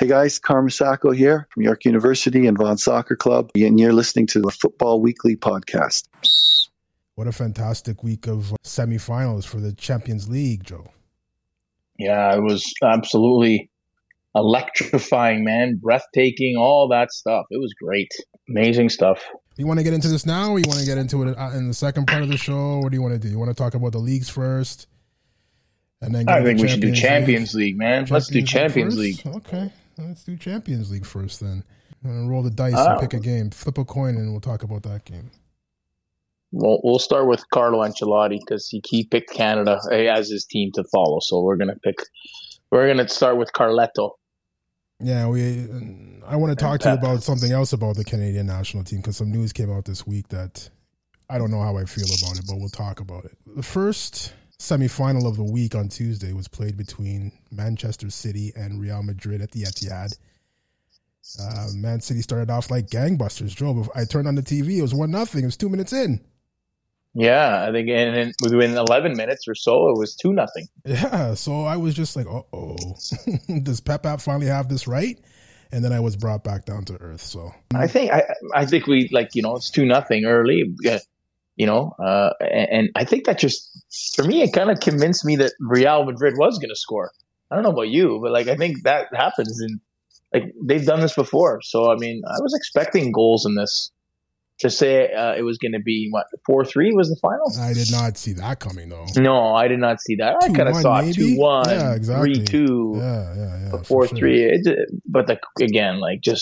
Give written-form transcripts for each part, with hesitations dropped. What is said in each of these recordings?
Hey guys, Carm Sacco here from York University and Vaughan Soccer Club, and you're listening to the Football Weekly podcast. What a fantastic week of semifinals for the Champions League, Joe. Yeah, it was absolutely electrifying, man. Breathtaking, all that stuff. It was great. Amazing stuff. You want to get into this now, or you want to get into it in the second part of the show? What do you want to do? You want to talk about the leagues first? And then I think we should do Champions League, man. Let's do Champions League. Okay, let's do Champions League first then. Roll the dice and pick a game. Flip a coin and we'll talk about that game. Well, we'll start with Carlo Ancelotti because he picked Canada as his team to follow. So we're gonna start with Carletto. Yeah, I want to talk to you about something else about the Canadian national team because some news came out this week that I don't know how I feel about it, but we'll talk about it. The first semifinal of the week on Tuesday was played between Manchester City and Real Madrid at the Etihad. Man City started off like gangbusters, Joe. I turned on the TV, it was 1-0. It was 2 minutes in. Yeah, I think within 11 minutes or so, it was 2-0. Yeah, so I was just like, uh-oh. Does Pep finally have this right? And then I was brought back down to earth. So I think we it's 2-0 early, and I think that just, for me, it kind of convinced me that Real Madrid was going to score. I don't know about you, but I think that happens they've done this before. So, I mean, I was expecting goals in this. To say it was going to be, 4-3 was the final? I did not see that coming, though. No, I did not see that. I kind of saw 2-1, yeah, exactly. 3-2, yeah, 4-3. Sure. But again,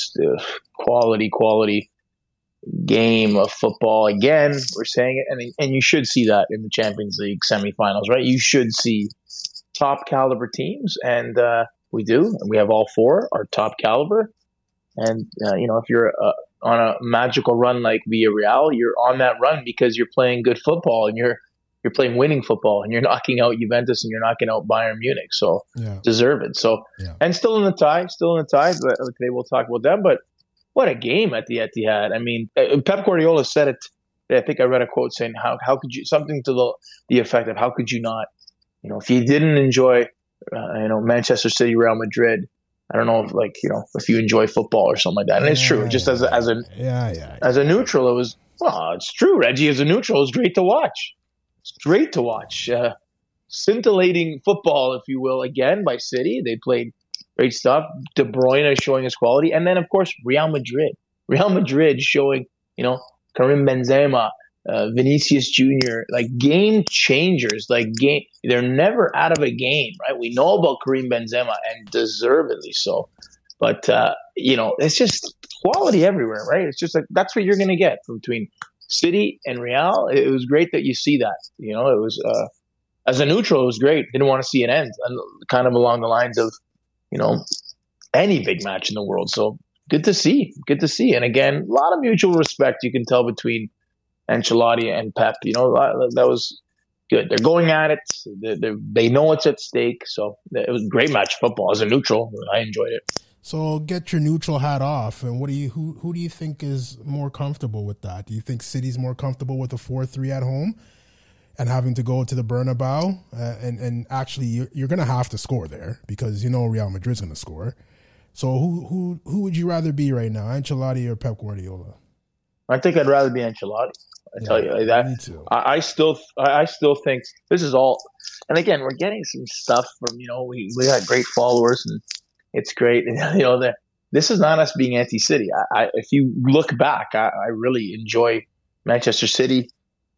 quality game of football. Again, we're saying it, and you should see that in the Champions League semifinals, right? You should see top caliber teams, and we do. And we have all four are top caliber. And, if you're on a magical run like Villarreal, you're on that run because you're playing good football and you're playing winning football and you're knocking out Juventus and you're knocking out Bayern Munich. So deserve it. So, and still in the tie, but okay, we'll talk about them. But what a game at the Etihad. I mean, Pep Guardiola said it. I think I read a quote saying, how could you, something to the effect of, how could you not, if you didn't enjoy, Manchester City, Real Madrid, I don't know if you enjoy football or something like that. And it's true. Just as a neutral, it was, it's true, Reggie. As a neutral, it was great to watch. It's great to watch. Scintillating football, if you will, again by City. They played great stuff. De Bruyne showing his quality. And then, of course, Real Madrid. Real Madrid showing, Karim Benzema, Vinicius Jr., game changers, they're never out of a game, right? We know about Karim Benzema, and deservedly so. But, it's just quality everywhere, right? It's just that's what you're going to get between City and Real. It was great that you see that. It was, as a neutral, it was great. Didn't want to see it end, and kind of along the lines of, any big match in the world. So good to see. And again, a lot of mutual respect you can tell between Ancelotti and Pep. That was good. They're going at it. They know it's at stake. So it was a great match of football. As a neutral, I enjoyed it. So get your neutral hat off. And who do you think is more comfortable with that? Do you think City's more comfortable with a 4-3 at home and having to go to the Bernabeu? And actually, you're going to have to score there because Real Madrid's going to score. So who would you rather be right now, Ancelotti or Pep Guardiola? I think I'd rather be Ancelotti. Tell you that. Me too. I still think this is all. And again, we're getting some stuff from we got great followers and it's great. This is not us being anti-City. If you look back, I really enjoy Manchester City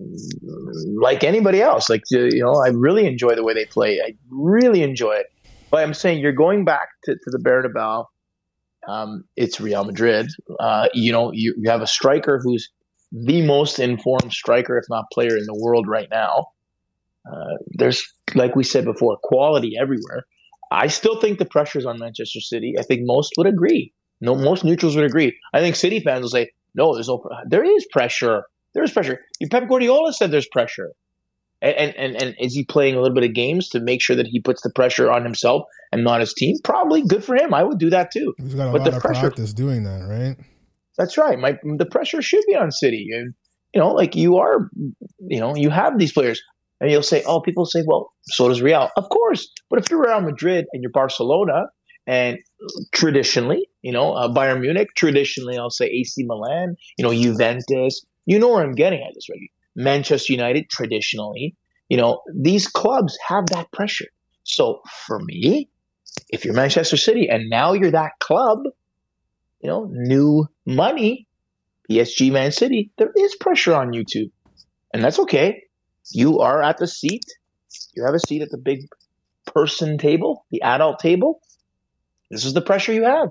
like anybody else. I really enjoy the way they play. I really enjoy it. But I'm saying you're going back to the Bernabeu. It's Real Madrid. You have a striker who's the most informed striker, if not player, in the world right now. There's, like we said before, quality everywhere. I still think the pressure's on Manchester City. I think most would agree. No, most neutrals would agree. I think City fans will say, no, there is pressure. There is pressure. Pep Guardiola said there's pressure. And is he playing a little bit of games to make sure that he puts the pressure on himself and not his team? Probably. Good for him. I would do that too. He's got a lot of practice doing that, right? That's right. The pressure should be on City. And, you have these players. And you'll say, people say, well, so does Real. Of course. But if you're Real Madrid and you're Barcelona and traditionally, Bayern Munich, traditionally, I'll say AC Milan, Juventus. You know where I'm getting at this, Reggie. Manchester United, traditionally, these clubs have that pressure. So for me, if you're Manchester City and now you're that club, new money, PSG, Man City, there is pressure on you too. And that's okay. You are at the seat. You have a seat at the big person table, the adult table. This is the pressure you have.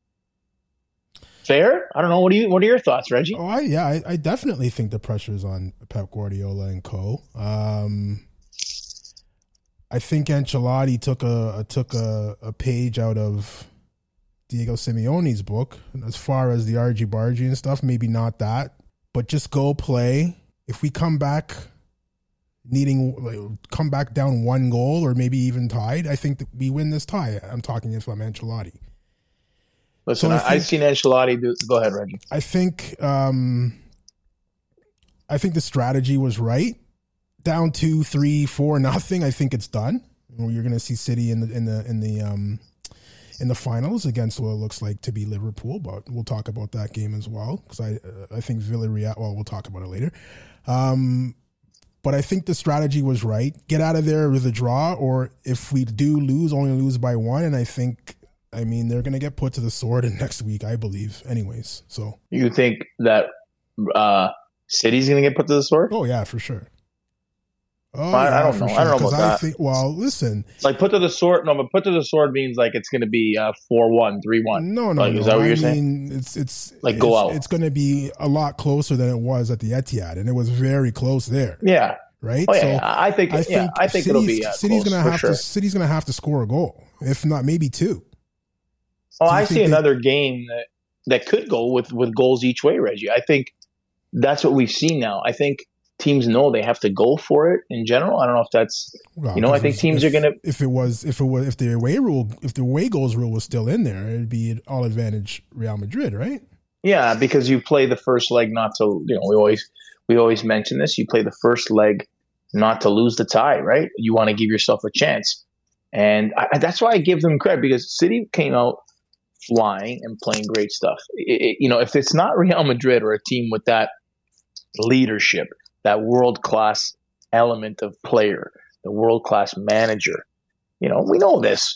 Fair? I don't know. What are your thoughts, Reggie? Oh, I definitely think the pressure is on Pep Guardiola and co. I think Ancelotti took a page out of Diego Simeone's book as far as the argy-bargy and stuff. Maybe not that, but just go play. If we come back down one goal or maybe even tied, I think that we win this tie. I'm talking if I'm Ancelotti. Listen, so I've seen Ancelotti do. Go ahead, Reggie. I think the strategy was right. Down 2, 3, 4, nothing. I think it's done. You're going to see City in the finals against what it looks like to be Liverpool, but we'll talk about that game as well because I think Villarreal. Well, we'll talk about it later. But I think the strategy was right. Get out of there with a draw, or if we do lose, only lose by 1. And I mean, they're going to get put to the sword in next week, I believe. Anyways, so you think that City's going to get put to the sword? Oh yeah, for sure. Oh, I don't know. Sure. I don't know about that. Well, listen. Like put to the sword. No, but put to the sword means like it's going to be 4-1, 3-1. No. Is that what you're saying? It's like go out. It's going to be a lot closer than it was at the Etihad, and it was very close there. Yeah. Right. Oh, yeah. So I think it'll be City's going to have sure. City's going to have to score a goal, if not maybe 2. Oh, I see another game that could go with goals each way, Reggie. I think that's what we've seen now. I think teams know they have to go for it in general. I don't know if that's I think teams are going to if the away goals rule was still in there, it'd be all advantage Real Madrid, right? Yeah, because you play the first leg not to, we always mention this, you play the first leg not to lose the tie, right? You want to give yourself a chance. And that's why I give them credit, because City came out flying and playing great stuff. If it's not Real Madrid or a team with that leadership, that world-class element of player, the world-class manager, we know this,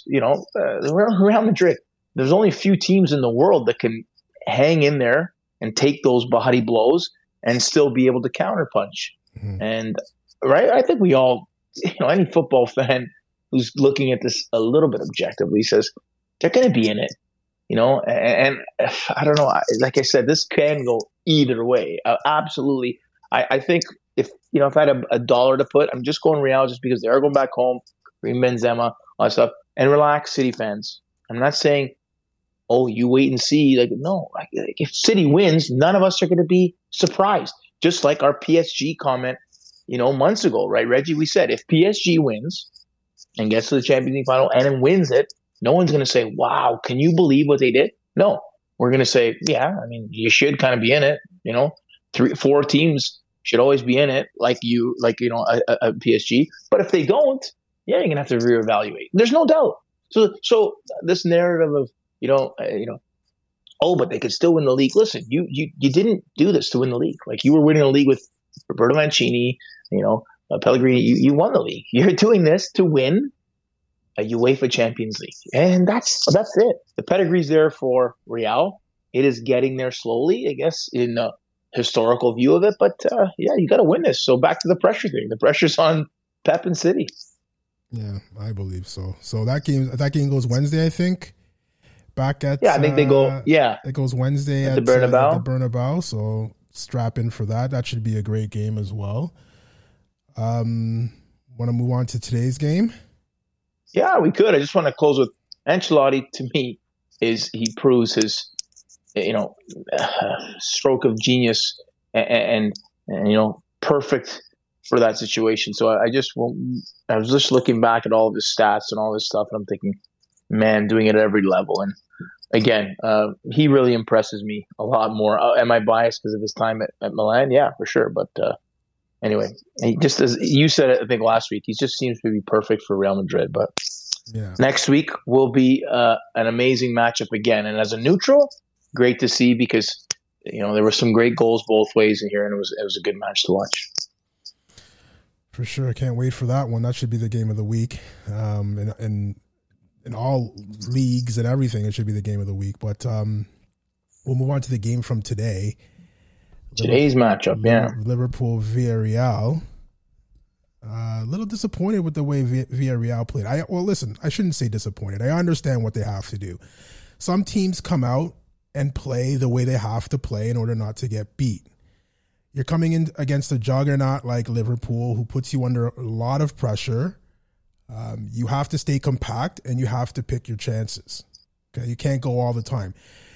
Real Madrid, there's only a few teams in the world that can hang in there and take those body blows and still be able to counterpunch. Mm-hmm. And right, I think we all, any football fan who's looking at this a little bit objectively says they're going to be in it. And I don't know. Like I said, this can go either way. Absolutely. I think if I had a dollar to put, I'm just going Real just because they are going back home, Karim Benzema, all that stuff, and relax, City fans. I'm not saying, oh, you wait and see. Like, no, if City wins, none of us are going to be surprised. Just like our PSG comment, months ago, right, Reggie? We said if PSG wins and gets to the Champions League final and then wins it, no one's going to say, wow, can you believe what they did? No, we're going to say, yeah, I mean, you should kind of be in it. 3-4 teams should always be in it, like a PSG. But if they don't, yeah, you're going to have to reevaluate. There's no doubt. So this narrative of, oh, but they could still win the league. Listen, you didn't do this to win the league. Like, you were winning the league with Roberto Mancini, Pellegrini. You won the league. You're doing this to win a UEFA Champions League. And that's it. The pedigree's there for Real. It is getting there slowly, I guess, in a historical view of it. But, you got to win this. So back to the pressure thing. The pressure's on Pep and City. Yeah, I believe so. So that game goes Wednesday, I think. Back at I think they go. Yeah, it goes Wednesday at the Bernabeu. So strap in for that. That should be a great game as well. Want to move on to today's game? Yeah, we could. I just want to close with Ancelotti. To me, he proves his stroke of genius and perfect for that situation. So I was just looking back at all of his stats and all this stuff, and I'm thinking, man, doing it at every level. And again, he really impresses me a lot more. Am I biased because of his time at Milan? Yeah, for sure. But anyway, he just, as you said, I think last week, he just seems to be perfect for Real Madrid. But Yeah. Next week will be an amazing matchup again. And as a neutral, great to see because there were some great goals both ways in here, and it was a good match to watch. For sure, I can't wait for that one. That should be the game of the week. In all leagues and everything, it should be the game of the week. But we'll move on to the game from today. Today's matchup, yeah. Liverpool Villarreal. A little disappointed with the way Villarreal played. Listen, I shouldn't say disappointed. I understand what they have to do. Some teams come out and play the way they have to play in order not to get beat. You're coming in against a juggernaut like Liverpool who puts you under a lot of pressure. You have to stay compact and you have to pick your chances. Okay, you can't go all the time.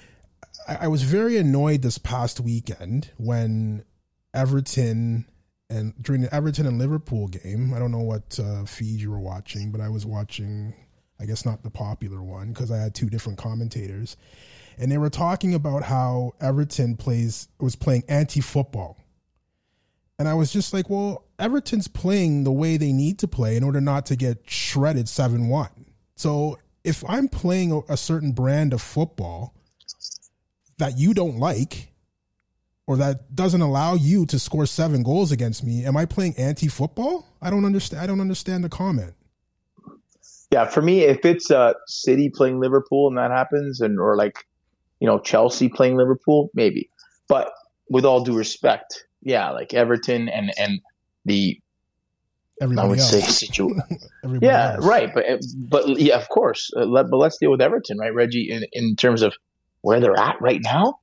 I was very annoyed this past weekend when during the Everton and Liverpool game, I don't know what feed you were watching, but I was watching, I guess not the popular one because I had two different commentators. And they were talking about how Everton was playing anti-football. And I was just like, well, Everton's playing the way they need to play in order not to get shredded 7-1. So if I'm playing a certain brand of football that you don't like or that doesn't allow you to score 7 goals against me, am I playing anti-football? I don't understand the comment. Yeah, for me, if it's City playing Liverpool and that happens, or Chelsea playing Liverpool, maybe. But with all due respect, yeah, like Everton and the everybody I would else. say situation. Yeah, else. Right. But yeah, of course. But let's deal with Everton, right, Reggie? In terms of where they're at right now,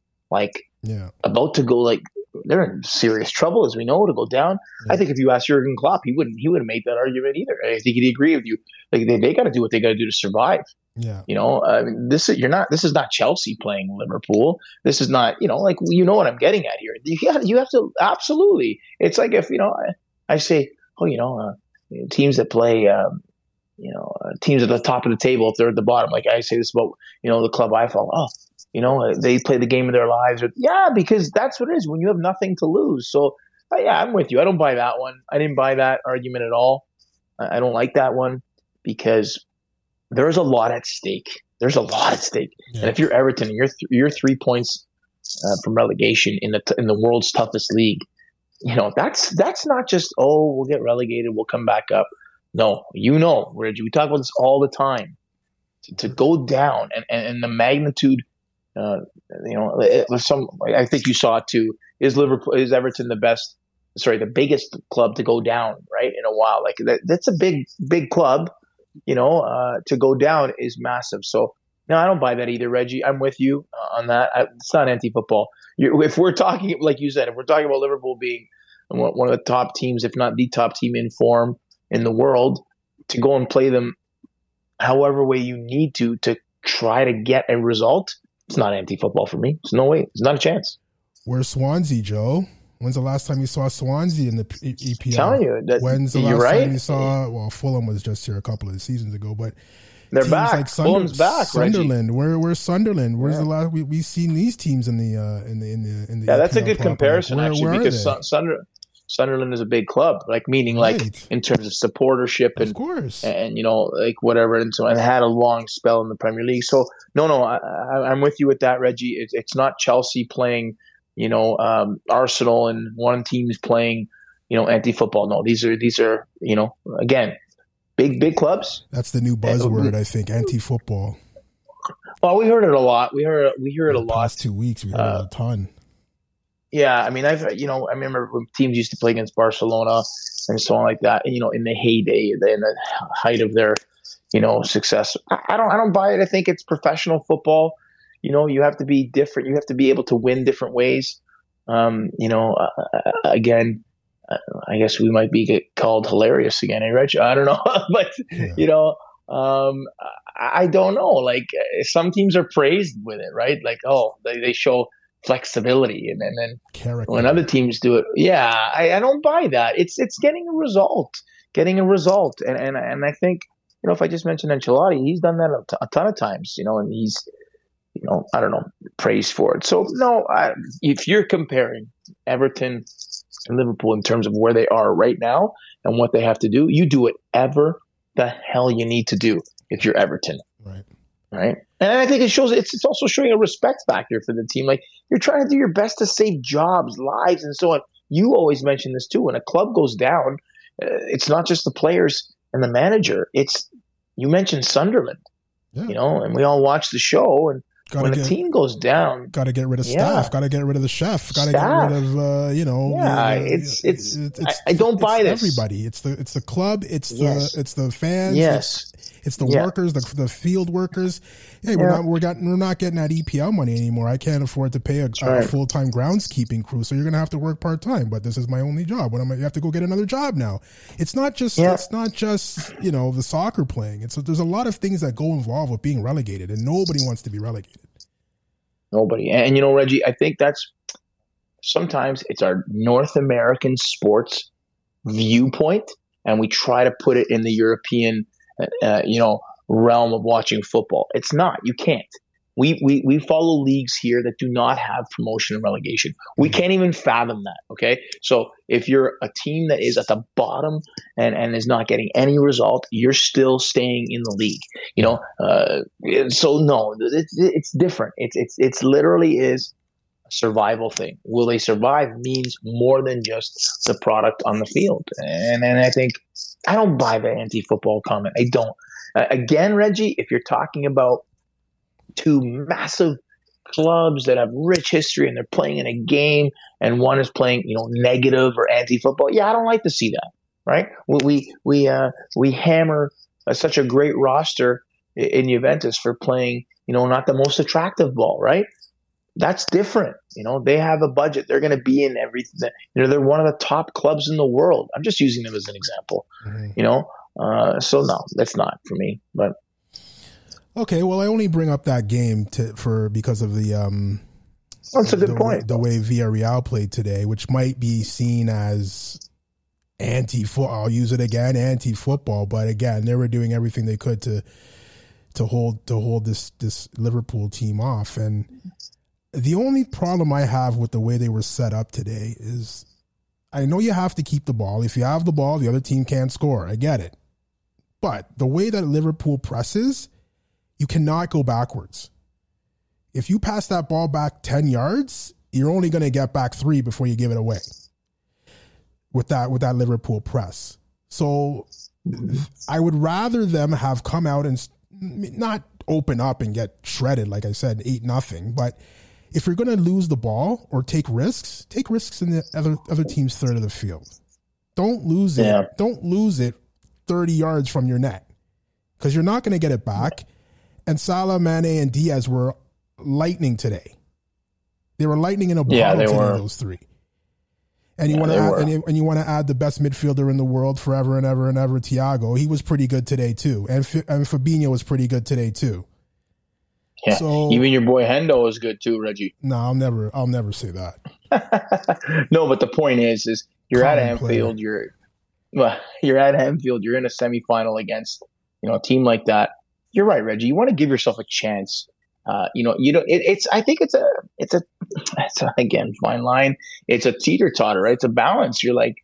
about to go, they're in serious trouble, as we know, to go down. Yeah. I think if you ask Jurgen Klopp, he wouldn't make that argument either. I think he'd agree with you. Like they got to do what they got to do to survive. Yeah. This is not Chelsea playing Liverpool. This is not, what I'm getting at here. You have to absolutely. It's like if, I say, teams that play, teams at the top of the table, if they're at the bottom, like I say this about, the club I follow. They play the game of their lives. Yeah, because that's what it is when you have nothing to lose. So, yeah, I'm with you. I don't buy that one. I didn't buy that argument at all. I don't like that one because there's a lot at stake. Yeah. And if you're Everton, you're 3 points from relegation in the world's toughest league. That's not just, we'll get relegated, we'll come back up. No, Reggie, we talk about this all the time. To go down and the magnitude, I think you saw it too. Is Everton the biggest club to go down, right, in a while? Like that's a big club. To go down is massive. So, no, I don't buy that either, Reggie. I'm with you on that. It's not anti-football. If we're talking, like you said, if we're talking about Liverpool being one of the top teams, if not the top team in form in the world, to go and play them however way you need to try to get a result, it's not anti-football for me. There's no way. There's not a chance. Where's Swansea, Joe? When's the last time you saw Swansea in the EPL? I'm telling you. When's the last time you saw? Well, Fulham was just here a couple of seasons ago, but they're back. Like Fulham's back. Sunderland. Where's Sunderland? Where's the last? We've seen these teams in the EPL. That's a good comparison actually, because Sunderland is a big club, meaning in terms of supportership and of course, and whatever, and so and had a long spell in the Premier League. So no, I'm with you with that, Reggie. It's not Chelsea playing. Arsenal and one team is playing, anti-football. No, these are, again, big clubs. That's the new buzzword, I think, anti-football. Well, we heard it a lot. We hear it a lot. Past 2 weeks, we heard it a ton. Yeah, I mean, I remember when teams used to play against Barcelona and so on like that. In the heyday, in the height of their, success. I don't buy it. I think it's professional football. You have to be different. You have to be able to win different ways. Again, I guess we might be called hilarious again, Reg? I don't know. But, yeah. I don't know. Some teams are praised with it, right? They show flexibility. And then character. When other teams do it, yeah, I don't buy that. It's getting a result. And I think, if I just mentioned Ancelotti, he's done that a ton of times, and he's, I don't know, praised for it. So, no, if you're comparing Everton and Liverpool in terms of where they are right now and what they have to do, you do whatever the hell you need to do. if you're Everton. Right. Right. And I think it's also showing a respect factor for the team. Like, you're trying to do your best to save jobs, lives, and so on. You always mention this too. When a club goes down, it's not just the players and the manager. You mentioned Sunderland, and we all watch the show. And when a team goes down, got to get rid of staff, got to get rid of the chef, got to get rid of I don't buy this. Everybody, it's the club, it's the fans, it's the workers, the field workers. Hey, we're not getting that EPL money anymore. I can't afford to pay a full-time groundskeeping crew, so you're gonna have to work part-time. But this is my only job. You have to go get another job now. It's not just the soccer playing. There's a lot of things that go involved with being relegated, and nobody wants to be relegated. Nobody. And Reggie, I think sometimes it's our North American sports viewpoint, and we try to put it in the European realm of watching football. It's not. You can't. We follow leagues here that do not have promotion and relegation. We can't even fathom that. Okay, so if you're a team that is at the bottom and is not getting any result, you're still staying in the league. So no, it's different. It's literally is a survival thing. Will they survive means more than just the product on the field. And I think I don't buy the anti-football comment. I don't. Again, Reggie, if you're talking about two massive clubs that have rich history and they're playing in a game and one is playing, negative or anti-football, I don't like to see that, right? We hammer such a great roster in Juventus for playing, not the most attractive ball, right? That's different. They have a budget. They're going to be in everything. They're one of the top clubs in the world. I'm just using them as an example, so no, that's not for me, but. Okay, well, I only bring up that game because of the that's a good point. The way Villarreal played today, which might be seen as anti-football. I'll use it again, anti-football. But again, they were doing everything they could to hold this Liverpool team off. And the only problem I have with the way they were set up today is, I know you have to keep the ball. If you have the ball, the other team can't score. I get it. But the way that Liverpool presses, you cannot go backwards. If you pass that ball back 10 yards, you're only going to get back 3 before you give it away with that Liverpool press. So I would rather them have come out and not open up and get shredded, like I said, 8-0. But if you're going to lose the ball or take risks in the other team's third of the field. Don't lose it. Yeah. Don't lose it 30 yards from your net, because you're not going to get it back. And Salah, Mane, and Diaz were lightning today. They were lightning in a bottle today, those three. And you want to add the best midfielder in the world forever and ever and ever, Thiago. He was pretty good today too, and Fabinho was pretty good today too. Yeah, so, even your boy Hendo was good too, Reggie. No, I'll never say that. No, but the point is you're at Anfield. You're at Anfield. You're in a semifinal against a team like that. You're right, Reggie. You want to give yourself a chance. I think it's a again, fine line. It's a teeter-totter, right? It's a balance. You're like,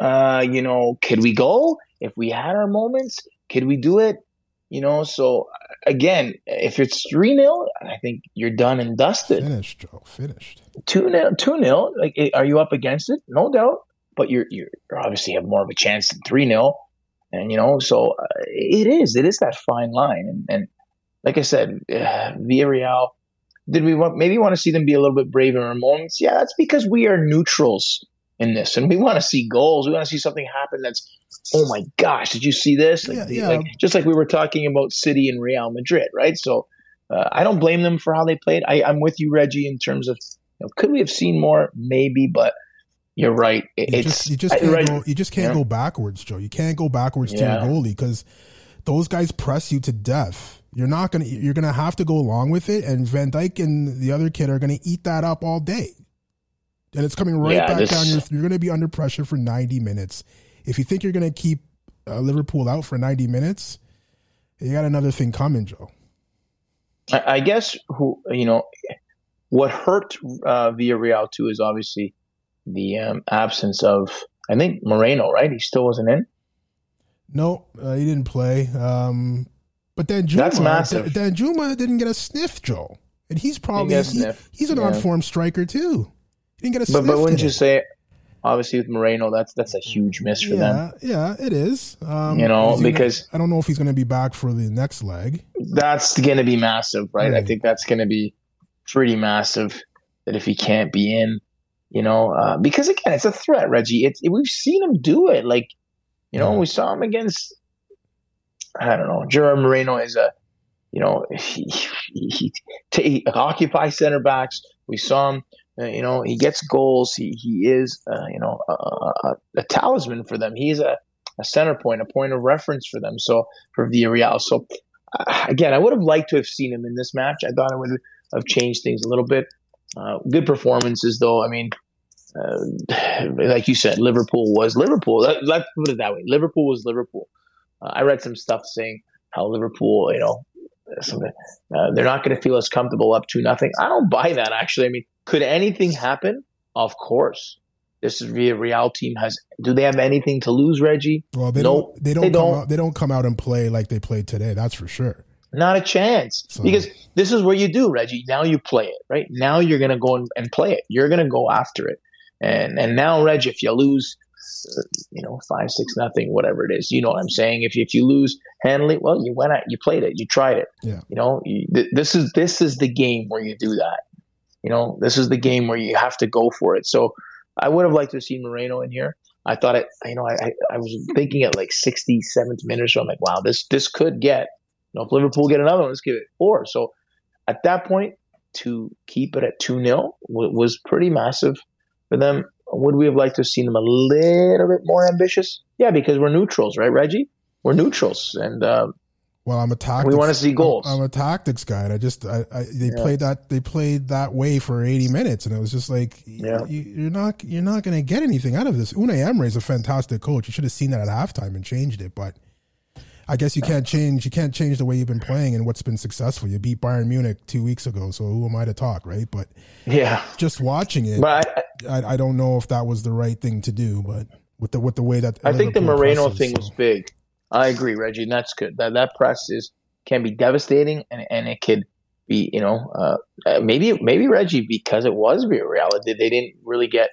could we go? If we had our moments, could we do it? So again, if it's 3-0, I think you're done and dusted. Finished, Joe. Finished. 2-0. Like, are you up against it? No doubt. But you obviously have more of a chance than 3-0. And, so it is that fine line. And like I said, Villarreal, did we maybe want to see them be a little bit brave in our moments? Yeah, that's because we are neutrals in this. And we want to see goals. We want to see something happen that's, oh my gosh, did you see this? Like, just like we were talking about City and Real Madrid, right? So I don't blame them for how they played. I'm with you, Reggie, in terms of, could we have seen more? Maybe, but you're right. You just can't go backwards, Joe. You can't go backwards to your goalie, because those guys press you to death. You're gonna have to go along with it, and Van Dijk and the other kid are gonna eat that up all day. And it's coming back down. You're gonna be under pressure for 90 minutes. If you think you're gonna keep Liverpool out for 90 minutes, you got another thing coming, Joe. I guess what hurt Villarreal too is obviously the absence of, I think, Moreno, right? He still wasn't in. No, he didn't play. But then That's massive. Then Juma didn't get a sniff, Joe. And he's probably he's an on-form striker too. He didn't get a sniff. But wouldn't you say, obviously with Moreno, that's a huge miss for them. Yeah, it is. Because I don't know if he's going to be back for the next leg. That's going to be massive, right? I think that's going to be pretty massive that if he can't be in, because again, it's a threat, Reggie. We've seen him do it. Like, we saw him against, I don't know, Gerard Moreno is he occupies center backs. We saw him, he gets goals. He is, a talisman for them. He is a center point, a point of reference for them. So for Villarreal. So again, I would have liked to have seen him in this match. I thought it would have changed things a little bit. Good performances, though. I mean, like you said, Liverpool was Liverpool. Let's put it that way. Liverpool was Liverpool. I read some stuff saying how Liverpool, they're not going to feel as comfortable up 2-0. I don't buy that, actually. I mean, could anything happen? Of course. This is Villarreal team do they have anything to lose, Reggie? Well, they don't come out and play like they played today. That's for sure. Not a chance. So. Because this is what you do, Reggie. Now you play it, right? Now you're going to go and play it. You're going to go after it. And now, Reg, if you lose, 5-6-0, whatever it is, you know what I'm saying? If you lose handily, well, you went out, you played it, you tried it. Yeah. This is the game where you do that. This is the game where you have to go for it. So I would have liked to see Moreno in here. I thought I was thinking at like 67th minute or so. I'm like, wow, this could get. If Liverpool get another one, let's give it 4. So at that point, to keep it at 2-0 was pretty massive for them. Would we have liked to have seen them a little bit more ambitious? Yeah, because we're neutrals, right, Reggie? We're neutrals, and well, I'm a tactics. We want to see goals. I'm a tactics guy, and played that way for 80 minutes, and it was just like you're not going to get anything out of this. Unai Emery is a fantastic coach. You should have seen that at halftime and changed it, but. I guess you can't change the way you've been playing and what's been successful. You beat Bayern Munich 2 weeks ago, so who am I to talk, right? But just watching it, I don't know if that was the right thing to do. But with the way that I think the Moreno thing was big. I agree, Reggie, and that's good. That press can be devastating, and it could be maybe Reggie, because it was Villarreal. They didn't really get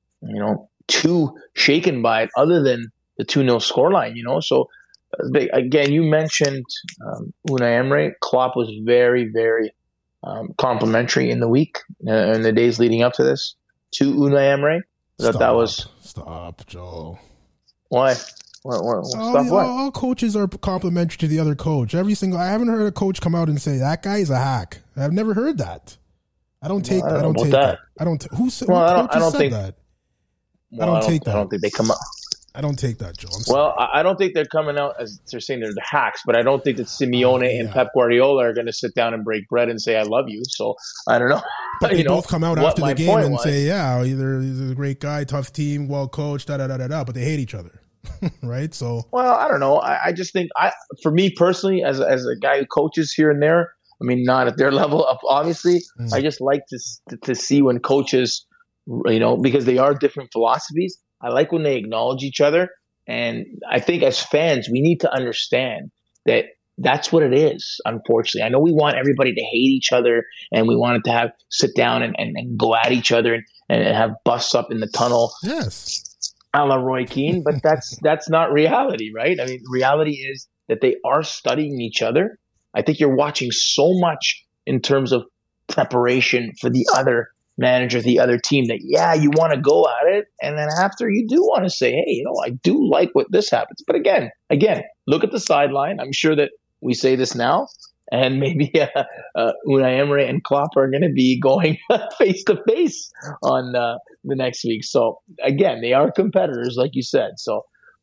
too shaken by it, other than the 2-0 scoreline. So. Again, you mentioned Unai Emery. Klopp was very, very complimentary in the week in the days leading up to this to Unai Emery. That was stop, Joel. Why? What? All coaches are complimentary to the other coach. I haven't heard a coach come out and say that guy's a hack. I've never heard that. I don't take that. I don't take that. I don't think that. I don't take that. I don't think they come up. I don't take that, Joe. Well, I don't think they're coming out as they're saying they're the hacks, but I don't think that Simeone and Pep Guardiola are going to sit down and break bread and say, I love you. So I don't know. But they both come out after the game and say, either he's a great guy, tough team, well coached, but they hate each other. Right? So, well, I don't know. I just think for me personally, as a guy who coaches here and there, I mean, not at their level up, obviously. I just like to see when coaches, because they are different philosophies. I like when they acknowledge each other. And I think as fans, we need to understand that that's what it is, unfortunately. I know we want everybody to hate each other, and we want it to sit down and go at each other and have busts up in the tunnel. Yes. A la Roy Keane, but that's not reality, right? I mean, reality is that they are studying each other. I think you're watching so much in terms of preparation for the other manager, the other team, that you want to go at it, and then after you do want to say, hey, I do like what this happens. But again, look at the sideline. I'm sure that we say this now, and maybe Unai Emery and Klopp are going to be going face to face on the next week. So again, they are competitors, like you said. So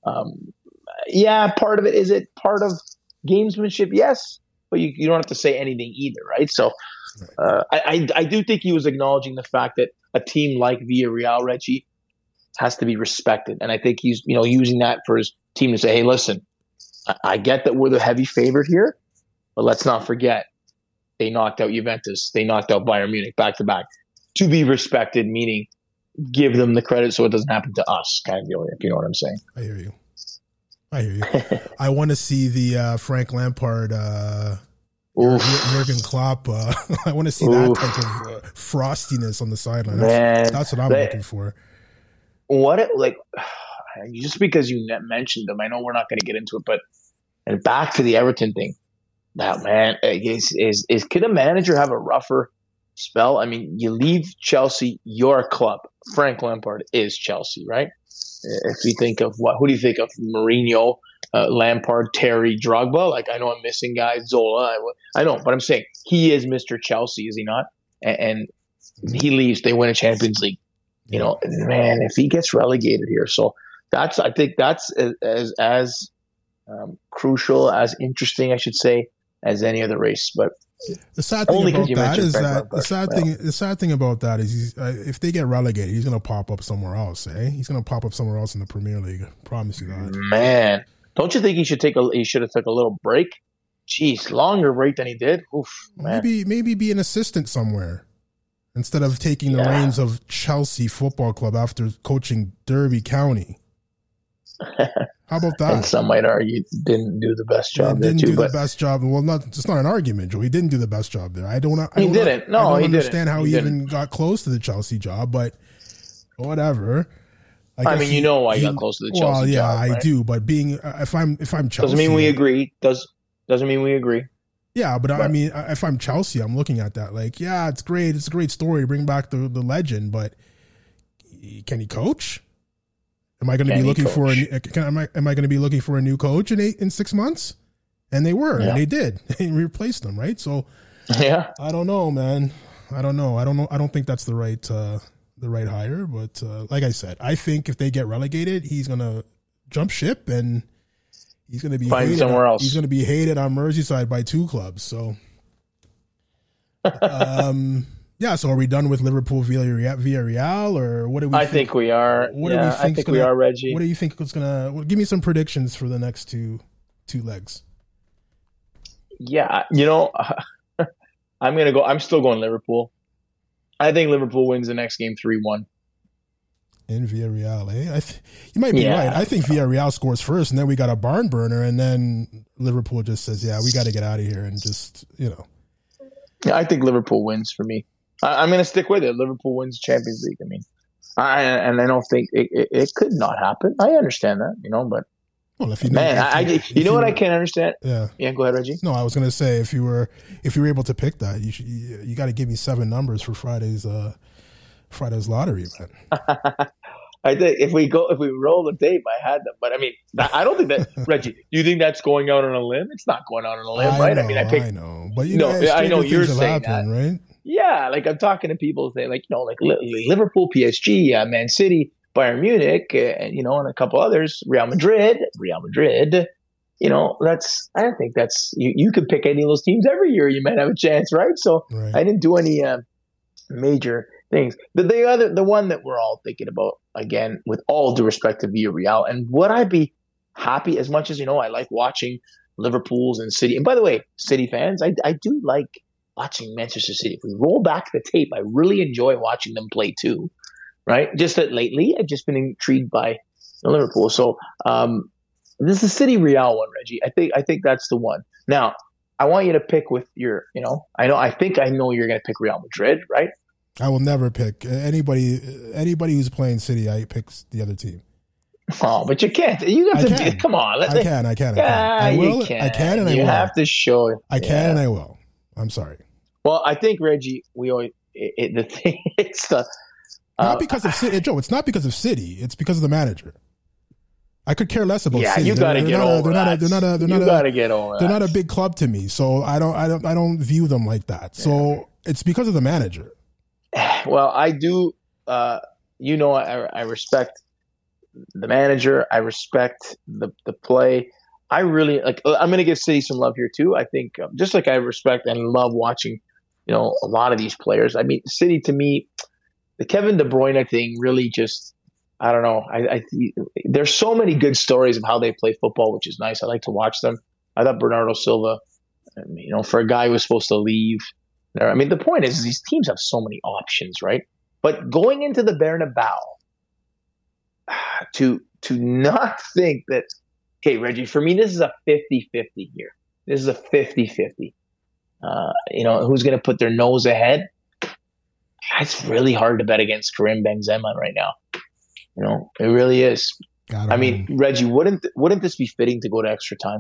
part of it, is it part of gamesmanship? Yes, but you don't have to say anything either, right? So. I do think he was acknowledging the fact that a team like Villarreal, Reggie, has to be respected. And I think he's using that for his team to say, hey, listen, I get that we're the heavy favorite here, but let's not forget they knocked out Juventus. They knocked out Bayern Munich back-to-back. To be respected, meaning give them the credit so it doesn't happen to us, kind of deal, if you know what I'm saying. I hear you. I hear you. I want to see the Frank Lampard, Jurgen Klopp. I want to see that type of frostiness on the sideline. That's what I'm looking for. Just because you mentioned them, I know we're not going to get into it, but and back to the Everton thing. That man could a manager have a rougher spell? I mean, you leave Chelsea, your club. Frank Lampard is Chelsea, right? If you think of who do you think of? Mourinho, Lampard, Terry, Drogba. Like, I know I'm missing guys, Zola. I know, but I'm saying he is Mr. Chelsea, is he not? And he leaves, they win a Champions League. You know, man, if he gets relegated here, I think that's as crucial, as interesting, I should say, as any other race. But the sad thing about that is that the sad thing about that is if they get relegated, he's going to pop up somewhere else. He's going to pop up somewhere else in the Premier League. I promise you that. Man, don't you think he should have took a little break? Jeez, longer break than he did. Oof, man. Maybe be an assistant somewhere instead of taking the reins of Chelsea Football Club after coaching Derby County. How about that? And some might argue didn't do the best job. Didn't do the best job. Well, it's not an argument, Joe. He didn't do the best job there. I don't understand how he even got close to the Chelsea job, but whatever. I mean, you know why he got close to the Chelsea job. Well, yeah, I do. But if I'm Chelsea, doesn't mean we agree. Doesn't mean we agree. Yeah, but I mean, if I'm Chelsea, I'm looking at that like, yeah, it's great. It's a great story to bring back the legend, but can he coach? Am I going to be looking for am I going to be looking for a new coach in 6 months? And they were, and they did. They replaced them, right? So, yeah, I don't know, man. I don't know. I don't think that's the right hire. But like I said, I think if they get relegated, he's going to jump ship and he's going to be find somewhere else. He's going to be hated on Merseyside by 2 clubs. So, yeah, so are we done with Liverpool Villarreal, or what do we? I think we are. I think we are, Reggie. What do you think is gonna? Well, give me some predictions for the next two legs. Yeah, I'm gonna go. I'm still going Liverpool. I think Liverpool wins the next game 3-1. In Villarreal, you might be right. I think Villarreal scores first, and then we got a barn burner, and then Liverpool just says, "Yeah, we got to get out of here," and just Yeah, I think Liverpool wins for me. I'm going to stick with it. Liverpool wins the Champions League. I mean, I don't think it could not happen. I understand that, but well, if you know, what I can't understand. Yeah. Go ahead, Reggie. No, I was going to say if you were able to pick that, you got to give me 7 numbers for Friday's lottery, man. I think if we roll the tape, I had them, but I mean, I don't think that Reggie. Do you think that's going out on a limb? It's not going out on a limb, right? I know, but I know you're saying that, right? Yeah, like I'm talking to people saying, like Liverpool, PSG, Man City, Bayern Munich, and a couple others, Real Madrid. I don't think that's you could pick any of those teams every year. You might have a chance, right? So right. I didn't do any major things. The one that we're all thinking about, again, with all due respect to Villarreal, and would I be happy as much as I like watching Liverpool's and City. And by the way, City fans, I do like watching Manchester City. If we roll back the tape, I really enjoy watching them play too, right? Just that lately, I've just been intrigued by Liverpool. So this is the City Real one, Reggie. I think that's the one. Now, I want you to pick with your, I think I know you're going to pick Real Madrid, right? I will never pick anybody who's playing City. I pick the other team. Oh, but you can't. You have to. Come on. I can. I will. I can, and I will. You have to show it. I can, and I will. I'm sorry. Well, I think, Reggie, we always the thing. It's the not because of City, Joe. It's not because of City. It's because of the manager. I could care less about City. You got to get over that. They're not a big club to me, so I don't view them like that. So it's because of the manager. Well, I do. I respect the manager. I respect the play. I really like. I'm going to give City some love here too. I think just like I respect and love watching, a lot of these players. I mean, City to me, the Kevin De Bruyne thing really just. I don't know. There's so many good stories of how they play football, which is nice. I like to watch them. I thought Bernardo Silva, for a guy who was supposed to leave. I mean, the point is these teams have so many options, right? But going into the Bernabeu, to not think that Okay, Reggie, for me, this is a 50-50 here. This is a 50-50. Who's going to put their nose ahead? It's really hard to bet against Karim Benzema right now. It really is. I mean, Reggie, wouldn't this be fitting to go to extra time?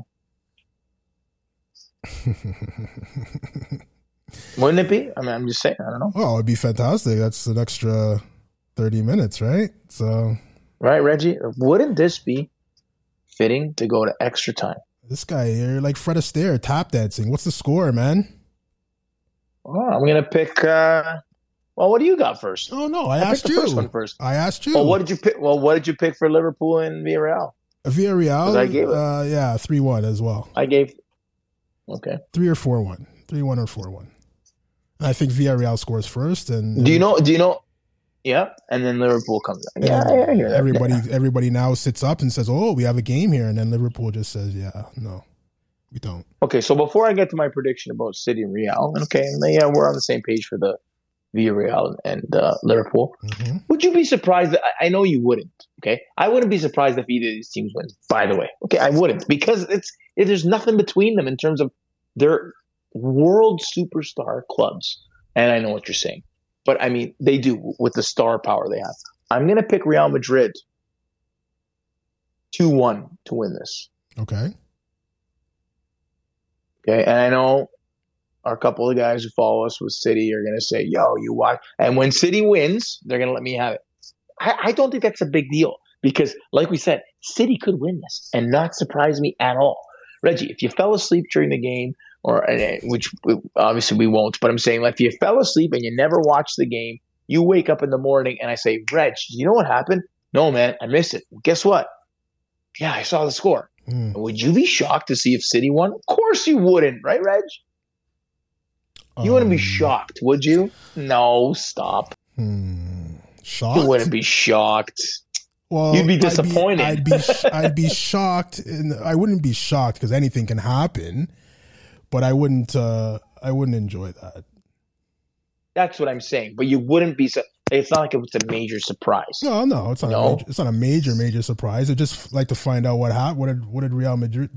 Wouldn't it be? I mean, I'm just saying. I don't know. Oh, it'd be fantastic. That's an extra 30 minutes, right? So, right, Reggie? Wouldn't this be fitting to go to extra time? This guy, you're like Fred Astaire, tap dancing. What's the score, man? Oh, I'm going to pick... well, what do you got first? Oh, no, I asked you. First one first. I asked you. Well, what did you pick? Well, what did you pick for Liverpool and Villarreal? Villarreal? I gave it. 3-1 as well. I gave... Okay. 3 or 4-1. 3-1 or 4-1. I think Villarreal scores first. And do you know? Yeah, and then Liverpool comes out. Yeah, I hear that. Everybody now sits up and says, "Oh, we have a game here," and then Liverpool just says, "Yeah, no, we don't." Okay, so before I get to my prediction about City and Real, we're on the same page for the Villarreal and Liverpool. Mm-hmm. Would you be surprised? I know you wouldn't. Okay, I wouldn't be surprised if either of these teams wins. By the way, okay, I wouldn't, because there's nothing between them in terms of their world superstar clubs. And I know what you're saying. But, I mean, they do with the star power they have. I'm going to pick Real Madrid 2-1 to win this. Okay. Okay, and I know our couple of guys who follow us with City are going to say, yo, you watch. And when City wins, they're going to let me have it. I don't think that's a big deal because, like we said, City could win this and not surprise me at all. Reggie, if you fell asleep during the game, which obviously we won't, but I'm saying, like, if you fell asleep and you never watched the game, you wake up in the morning and I say, Reg, you know what happened? No, man, I missed it. Well, guess what? Yeah, I saw the score. Would you be shocked to see if City won? Of course you wouldn't, right, Reg? You wouldn't be shocked, would you? No, stop. Shocked? You wouldn't be shocked. Well, you'd be disappointed. I'd be shocked, and I wouldn't be shocked because anything can happen. But I wouldn't enjoy that. That's what I'm saying. But you wouldn't be. It's not like it's a major surprise. No, it's not. It's not a major surprise. I just like to find out what happened. What did Real Madrid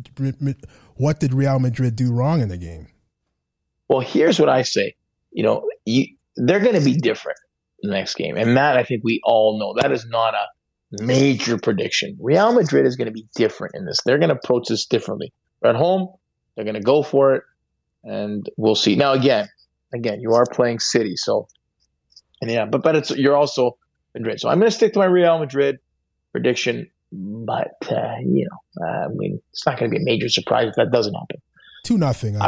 do wrong in the game? Well, here's what I say. They're going to be different in the next game, and that I think we all know. That is not a major prediction. Real Madrid is going to be different in this. They're going to approach this differently. They're at home. They're going to go for it, and we'll see. Now, again, you are playing City, so but you're also Madrid. So I'm going to stick to my Real Madrid prediction, but I mean, it's not going to be a major surprise if that doesn't happen. 2-0.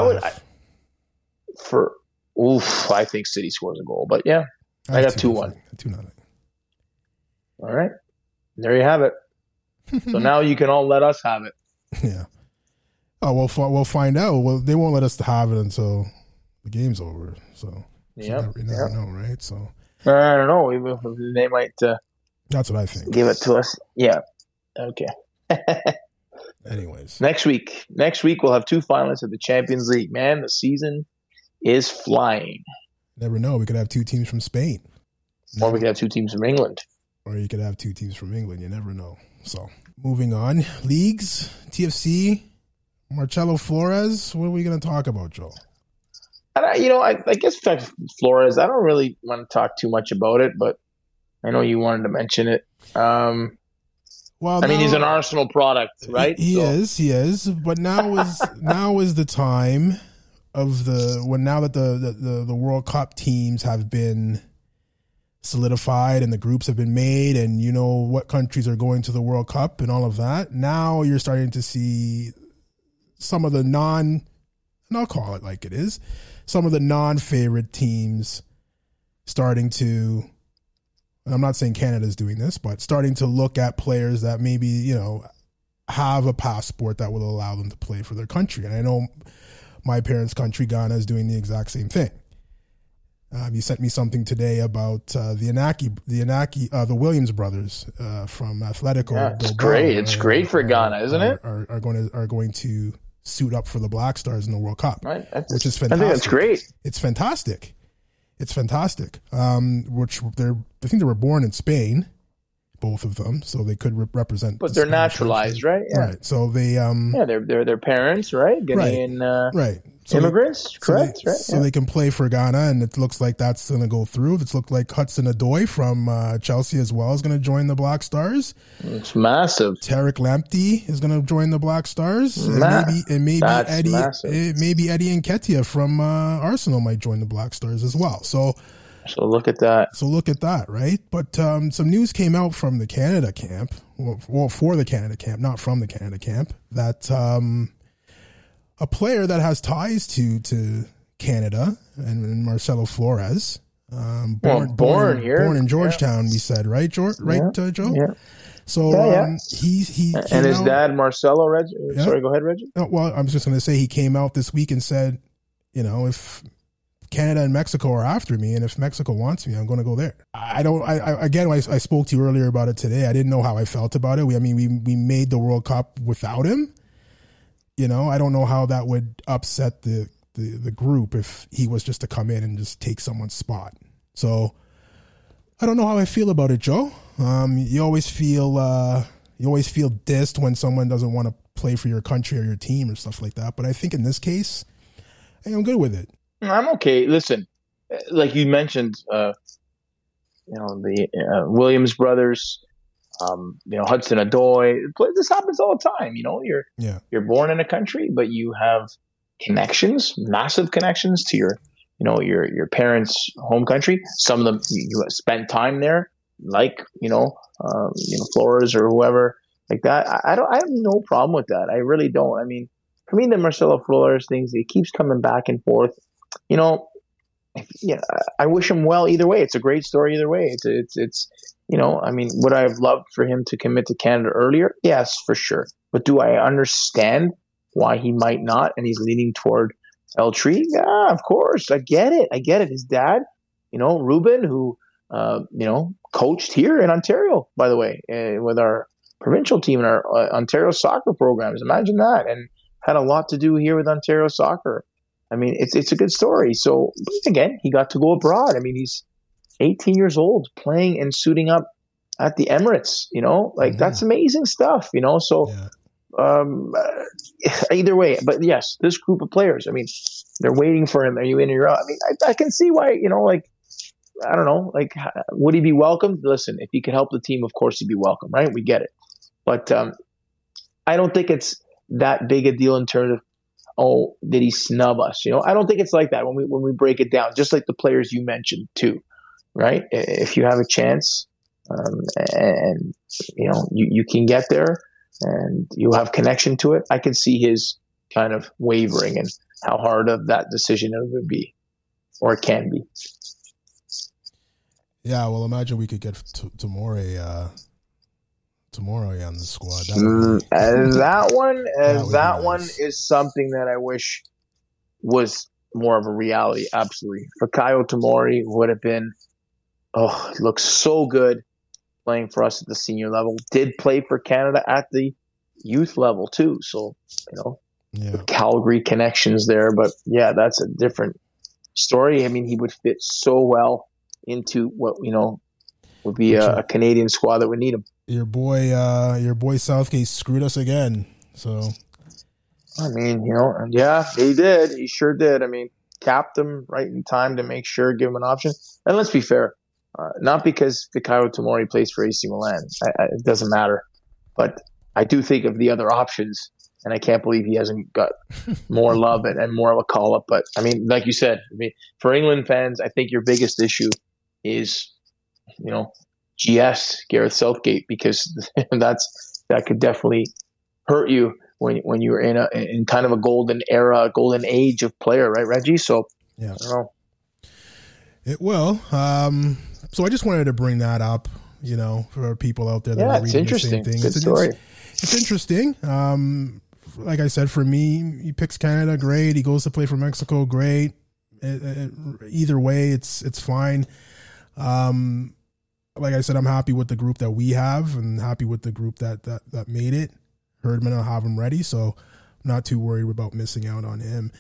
I think City scores a goal, but yeah, I got 2-1. 2-0. All right, there you have it. So now you can all let us have it. Yeah. Oh, we'll find out. Well, they won't let us have it until the game's over. So you never know, right? So I don't know. They might. That's what I think. Give it to us. Yeah. Okay. Anyways, next week we'll have 2 finalists of the Champions League. Man, the season is flying. Never know. We could have 2 teams from Spain, or we could have 2 teams from England, or you could have 2 teams from England. You never know. So moving on, leagues, TFC. Marcelo Flores, what are we going to talk about, Joel? I guess Flores, I don't really want to talk too much about it, but I know you wanted to mention it. Well, I mean, he's an Arsenal product, right? He is. But now is the time of now that the World Cup teams have been solidified and the groups have been made, and you know what countries are going to the World Cup and all of that. Now you're starting to see some of the and I'll call it like it is, some of the non-favorite teams starting to, and I'm not saying Canada's doing this, but starting to look at players that maybe, have a passport that will allow them to play for their country. And I know my parents' country, Ghana, is doing the exact same thing. You sent me something today about the Williams brothers from Atletico. Yeah, it's great. It's great for Ghana, isn't it? Are going to suit up for the Black Stars in the World Cup, right? Which is fantastic. I think that's great. It's fantastic. I think they were born in Spain, both of them, so they could represent. But they're naturalized, right? Yeah. Right. So they they're their parents, right? Ghanaian, right. So immigrants, correct? Right. So they can play for Ghana, and it looks like that's going to go through. It's looked like Hudson-Odoi from Chelsea as well is going to join the Black Stars. It's massive. Tariq Lamptey is going to join the Black Stars, and maybe Eddie Nketiah from Arsenal might join the Black Stars as well. So look at that. Right? But some news came out from the Canada camp, well, for the Canada camp, not from the Canada camp, that a player that has ties to Canada and Marcelo Flores, born in Georgetown, we said, right, Joe? Yeah. So he and his dad Marcelo Reggie. Yeah. Sorry, go ahead, Reggie. Well, I was just going to say he came out this week and said, if Canada and Mexico are after me, and if Mexico wants me, I'm going to go there. I spoke to you earlier about it today. I didn't know how I felt about it. We made the World Cup without him. I don't know how that would upset the group if he was just to come in and just take someone's spot. So I don't know how I feel about it, Joe. You always feel dissed when someone doesn't want to play for your country or your team or stuff like that. But I think in this case, I'm good with it. I'm okay. Listen, like you mentioned, the Williams brothers. Hudson-Odoi. This happens all the time. You're born in a country, but you have connections, massive connections to your parents' home country. Some of them you spent time there, like Flores or whoever like that. I have no problem with that. I really don't. I mean, for me, the Marcelo Flores things, it keeps coming back and forth. I wish him well either way. It's a great story either way. It's would I have loved for him to commit to Canada earlier? Yes, for sure. But do I understand why he might not and he's leaning toward El Tri? Yeah, of course. I get it. His dad, Ruben, who, coached here in Ontario, by the way, with our provincial team and our Ontario soccer programs. Imagine that. And had a lot to do here with Ontario soccer. I mean, it's a good story. So, again, he got to go abroad. I mean, he's 18 years old playing and suiting up at the Emirates, that's amazing stuff, so either way, but yes, this group of players, I mean, they're waiting for him. Are you in or you're out? I mean, I can see why, I don't know, would he be welcomed? Listen, if he could help the team, of course he'd be welcome, right? We get it. But I don't think it's that big a deal in terms of, did he snub us? I don't think it's like that when we break it down, just like the players you mentioned too. Right? If you have a chance and you can get there and you have connection to it, I can see his kind of wavering and how hard of that decision it would be or it can be. Yeah, well, imagine we could get tomorrow on the squad. That one is something that I wish was more of a reality. Absolutely. Fikayo Tomori would have been looks so good playing for us at the senior level. Did play for Canada at the youth level too. So, the Calgary connections there. But yeah, that's a different story. I mean, he would fit so well into what, would be a Canadian squad that would need him. Your boy Southgate screwed us again. So, I mean, yeah, he did. He sure did. I mean, capped him right in time to make sure, give him an option. And let's be fair. Not because Fikayo Tomori plays for AC Milan. It doesn't matter. But I do think of the other options, and I can't believe he hasn't got more love and more of a call-up. But, I mean, like you said, for England fans, I think your biggest issue is, GS, Gareth Southgate, because that could definitely hurt you when you're in kind of a golden era, golden age of player, right, Reggie? So, yeah. I don't know. It will. So I just wanted to bring that up, for people out there that are reading the same thing. Good story. It's interesting. Like I said, for me, he picks Canada, great. He goes to play for Mexico, great. Either way, it's fine. Like I said, I'm happy with the group that we have and happy with the group that made it. Herdman will have him ready, so I'm not too worried about missing out on him.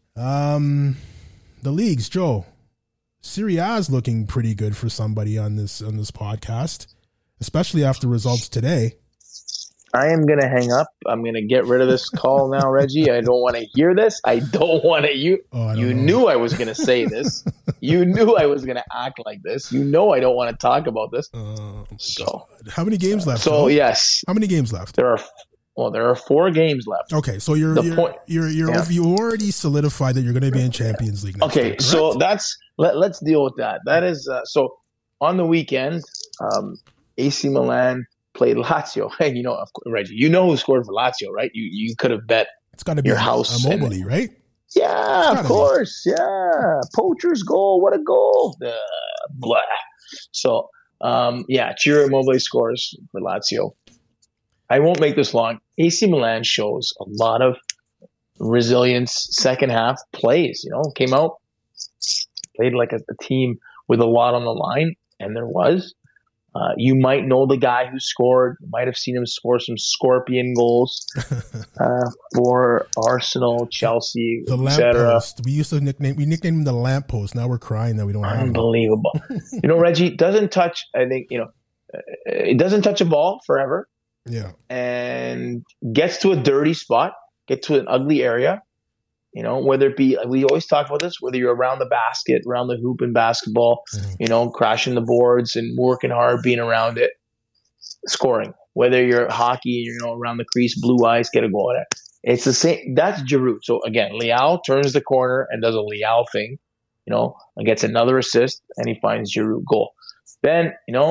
The leagues, Joe. Serie A is looking pretty good for somebody on this podcast. especially after results today. I am going to hang up. I'm going to get rid of this call now, Reggie. I don't want to hear this. I don't want to. You knew I was going to say this. You knew I was going to act like this. You know I don't want to talk about this. So, how many games left? So, yes. How many games left? There are 4 games left. Okay, so you already solidified that you're going to be in Champions League next year, so let's deal with that. That is so on the weekend, AC Milan played Lazio. Hey, Reggie, you know who scored for Lazio, right? You could have bet it's got to be your house. Immobile, right? Yeah, of course. Yeah, Poacher's goal. What a goal! Blah. So, Ciro Immobile scores for Lazio. I won't make this long. AC Milan shows a lot of resilience. Second half plays. Came out, played like a team with a lot on the line, and there was. You might know the guy who scored. You might have seen him score some scorpion goals for Arsenal, Chelsea, the lamppost. We used to nickname him the lamppost. Now we're crying that we don't have him. Unbelievable. Reggie doesn't touch. I think it doesn't touch a ball forever. Yeah, and gets to a dirty spot, get to an ugly area. Whether it be, we always talk about this, whether you're around the basket, around the hoop in basketball, crashing the boards and working hard, being around it, scoring. Whether you're hockey, around the crease, blue eyes, get a goal at it. It's the same. That's Giroud. So again, Leao turns the corner and does a Leao thing, and gets another assist, and he finds Giroud goal. Then,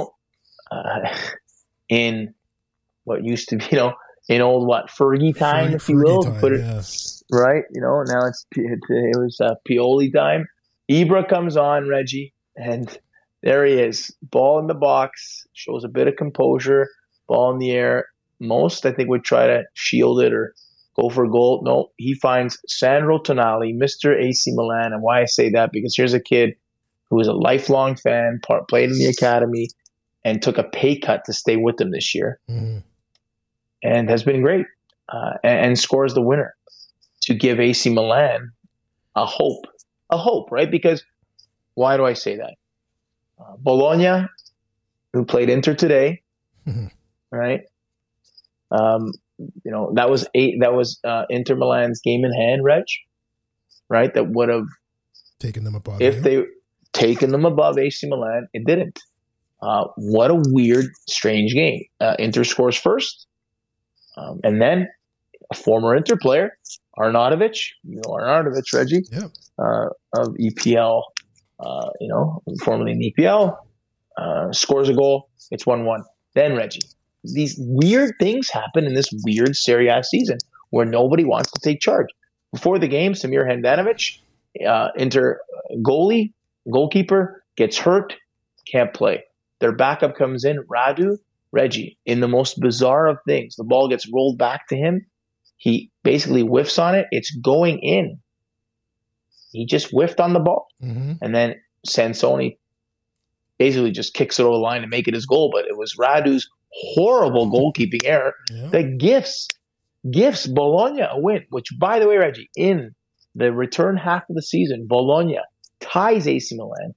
in what used to be, in old Fergie time, if you will, put it right. Now it was Pioli time. Ibra comes on, Reggie, and there he is, ball in the box, shows a bit of composure, ball in the air. Most, I think, would try to shield it or go for a goal. No, he finds Sandro Tonali, Mr. AC Milan, and why I say that because here's a kid who was a lifelong fan, played in the academy, and took a pay cut to stay with them this year. Mm-hmm. And has been great, and scores the winner to give AC Milan a hope, right? Because why do I say that? Bologna, who played Inter today, right? That was Inter Milan's game in hand, Reg, right? That would have taken them above. If they taken them above AC Milan, it didn't. What a weird, strange game. Inter scores first. And then a former Inter player, Arnautovic, Arnautovic, Reggie, of EPL, formerly in EPL, scores a goal. It's 1-1. Then, Reggie, these weird things happen in this weird Serie A season where nobody wants to take charge. Before the game, Samir Handanovic, Inter goalkeeper, gets hurt, can't play. Their backup comes in, Radu. Reggie, in the most bizarre of things, the ball gets rolled back to him. He basically whiffs on it. It's going in. He just whiffed on the ball. Mm-hmm. And then Sansoni basically just kicks it over the line to make it his goal. But it was Radu's horrible goalkeeping error that gifts Bologna a win, which, by the way, Reggie, in the return half of the season, Bologna ties AC Milan,